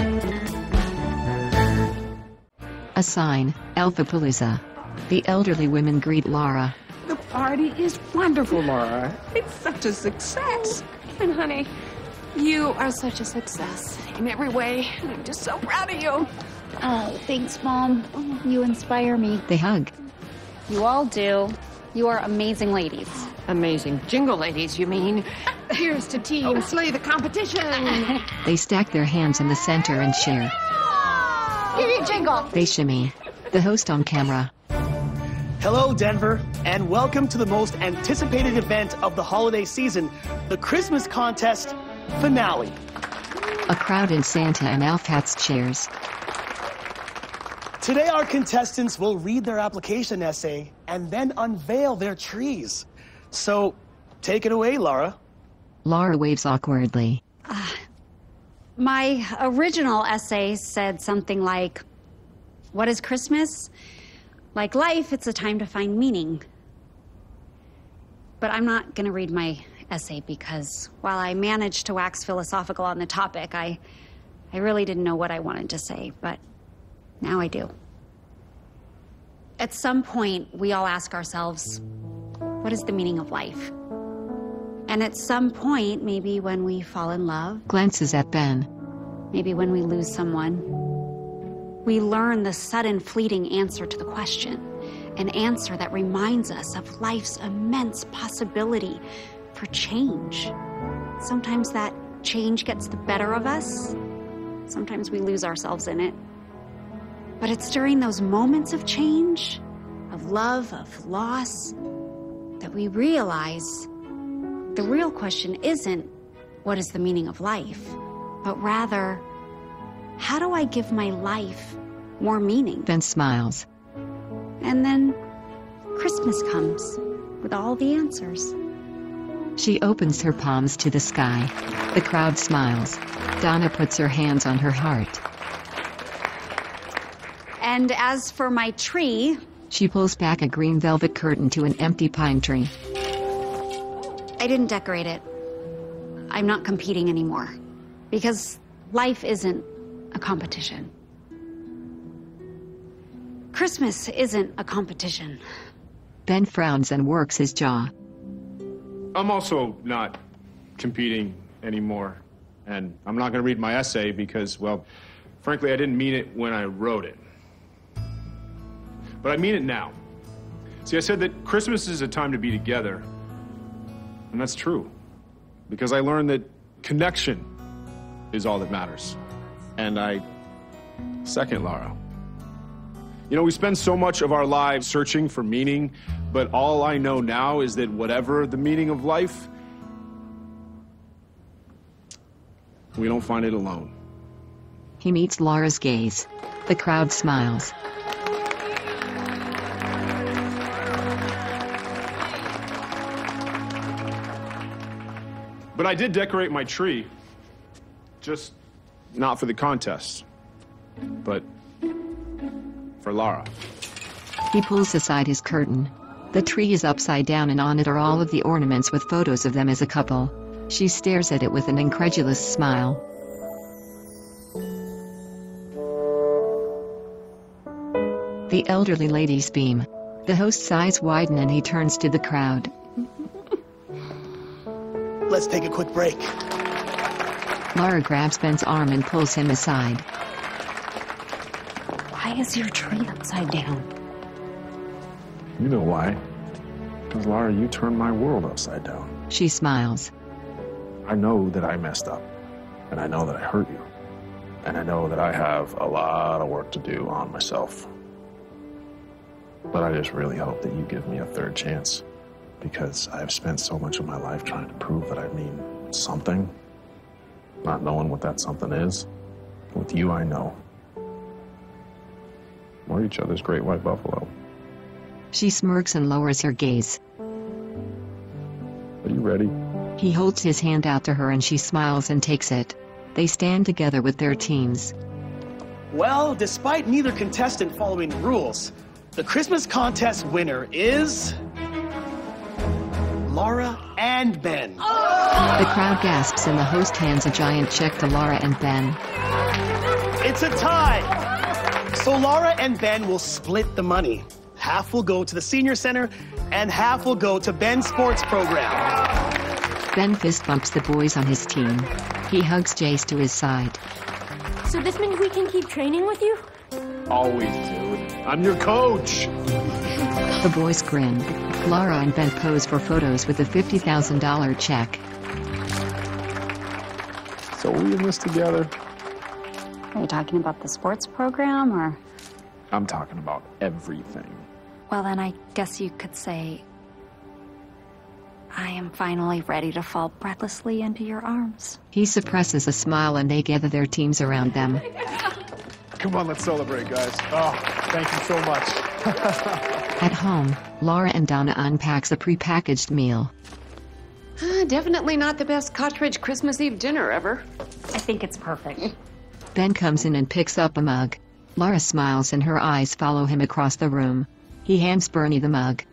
Speaker 1: A sign, Alphapalooza. The elderly women greet Lara.
Speaker 7: The party is wonderful, Laura. It's such a success.
Speaker 3: And honey, you are such a success in every way. And I'm just so proud of you.
Speaker 4: Oh, thanks, Mom. You inspire me.
Speaker 1: They hug.
Speaker 4: You all do. You are amazing ladies.
Speaker 12: Amazing jingle ladies, you mean? Here's to Team Slay the Competition.
Speaker 1: They stack their hands in the center and cheer.
Speaker 4: Give me a jingle.
Speaker 1: They shimmy. The host on camera.
Speaker 9: Hello, Denver, and welcome to the most anticipated event of the holiday season, the Christmas Contest finale.
Speaker 1: A crowd in Santa and Elf hats cheers.
Speaker 9: Today, our contestants will read their application essay and then unveil their trees. So, take it away, Laura.
Speaker 1: Lara waves awkwardly.
Speaker 4: Uh, my original essay said something like, what is Christmas? Like life, it's a time to find meaning. But I'm not going to read my essay because while I managed to wax philosophical on the topic, I, I really didn't know what I wanted to say, but now I do. At some point, we all ask ourselves, what is the meaning of life? And at some point, maybe when we fall in love,
Speaker 1: Glances at Ben.
Speaker 4: maybe when we lose someone, we learn the sudden fleeting answer to the question, an answer that reminds us of life's immense possibility for change. Sometimes that change gets the better of us. Sometimes we lose ourselves in it. But it's during those moments of change, of love, of loss, that we realize the real question isn't, what is the meaning of life? But rather, how do I give my life more meaning?
Speaker 1: Ben smiles.
Speaker 4: And then Christmas comes with all the answers.
Speaker 1: She opens her palms to the sky. The crowd smiles. Donna puts her hands on her heart.
Speaker 4: And as for my tree,
Speaker 1: She pulls back a green velvet curtain to an empty pine tree.
Speaker 4: I didn't decorate it. I'm not competing anymore. Because life isn't a competition. Christmas isn't a competition.
Speaker 1: Ben frowns and works his jaw.
Speaker 10: I'm also not competing anymore. And I'm not going to read my essay because, well, frankly, I didn't mean it when I wrote it. But I mean it now. See, I said that Christmas is a time to be together. And that's true. Because I learned that connection is all that matters. And I second Lara. You know, we spend so much of our lives searching for meaning, but all I know now is that whatever the meaning of life, we don't find it alone.
Speaker 1: He meets Lara's gaze. The crowd smiles.
Speaker 10: But I did decorate my tree. Just not for the contest, but for Lara.
Speaker 1: He pulls aside his curtain. The tree is upside down and on it are all of the ornaments with photos of them as a couple. She stares at it with an incredulous smile. The elderly ladies beam. The host's eyes widen and he turns to the crowd.
Speaker 9: Let's take a quick break.
Speaker 1: Laura grabs Ben's arm and pulls him aside.
Speaker 4: Why is your tree upside down?
Speaker 10: You know why. Because, Laura, you turned my world upside down.
Speaker 1: She smiles.
Speaker 10: I know that I messed up. And I know that I hurt you. And I know that I have a lot of work to do on myself. But I just really hope that you give me a third chance. Because I've spent so much of my life trying to prove that I mean something. Not knowing what that something is. With you, I know. We're each other's great white buffalo.
Speaker 1: She smirks and lowers her gaze.
Speaker 10: Are you ready?
Speaker 1: He holds his hand out to her and she smiles and takes it. They stand together with their teams.
Speaker 9: Well, despite neither contestant following the rules, the Christmas contest winner is Laura and Ben.
Speaker 1: The crowd gasps and the host hands a giant check to Laura and Ben.
Speaker 9: It's a tie. So Laura and Ben will split the money. Half will go to the senior center and half will go to Ben's sports program.
Speaker 1: Ben fist bumps the boys on his team. He hugs Jace to his side.
Speaker 14: So this means we can keep training with you?
Speaker 13: Always, dude. I'm your coach.
Speaker 1: The boys grin. Laura and Ben pose for photos with a fifty thousand dollars check.
Speaker 10: So we in this together?
Speaker 4: Are you talking about the sports program, or?
Speaker 10: I'm talking about everything.
Speaker 2: Well, then I guess you could say I am finally ready to fall breathlessly into your arms.
Speaker 1: He suppresses a smile and they gather their teams around them.
Speaker 13: Come on, let's celebrate, guys. Oh, thank you so much.
Speaker 1: At home, Laura and Donna unpacks a prepackaged meal.
Speaker 3: Uh, definitely not the best Cottridge Christmas Eve dinner ever.
Speaker 4: I think it's perfect.
Speaker 1: Ben comes in and picks up a mug. Laura smiles and her eyes follow him across the room. He hands Bernie the mug.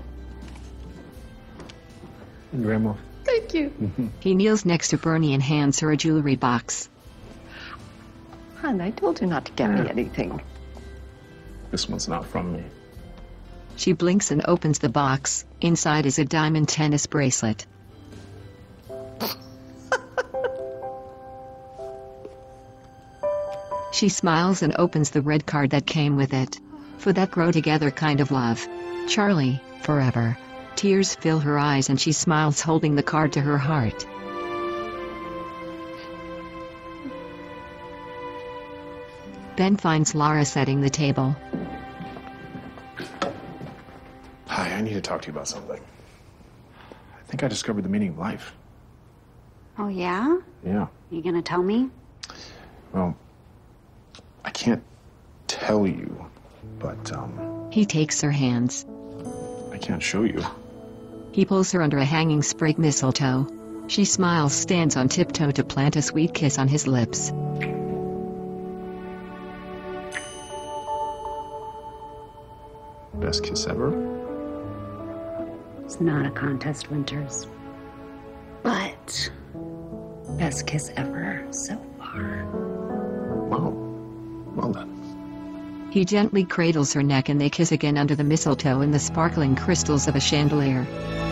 Speaker 10: Grandma.
Speaker 3: Thank you.
Speaker 1: He kneels next to Bernie and hands her a jewelry box.
Speaker 12: Hon, I told you not to get me anything.
Speaker 10: This one's not from me.
Speaker 1: She blinks and opens the box. Inside is a diamond tennis bracelet. She smiles and opens the red card that came with it. For that grow together kind of love. Charlie, forever. Tears fill her eyes and she smiles, holding the card to her heart. Ben finds Laura setting the table.
Speaker 10: Hi, I need to talk to you about something. I think I discovered the meaning of life.
Speaker 4: Oh, yeah?
Speaker 10: Yeah.
Speaker 4: You gonna tell me?
Speaker 10: Well, I can't tell you, but, um...
Speaker 1: He takes her hands.
Speaker 10: I can't show you.
Speaker 1: He pulls her under a hanging sprig mistletoe. She smiles, stands on tiptoe to plant a sweet kiss on his lips.
Speaker 10: Best kiss ever?
Speaker 4: It's not a contest, Winters. But best kiss ever so far.
Speaker 10: Wow. Well then.
Speaker 1: He gently cradles her neck and they kiss again under the mistletoe in the sparkling crystals of a chandelier.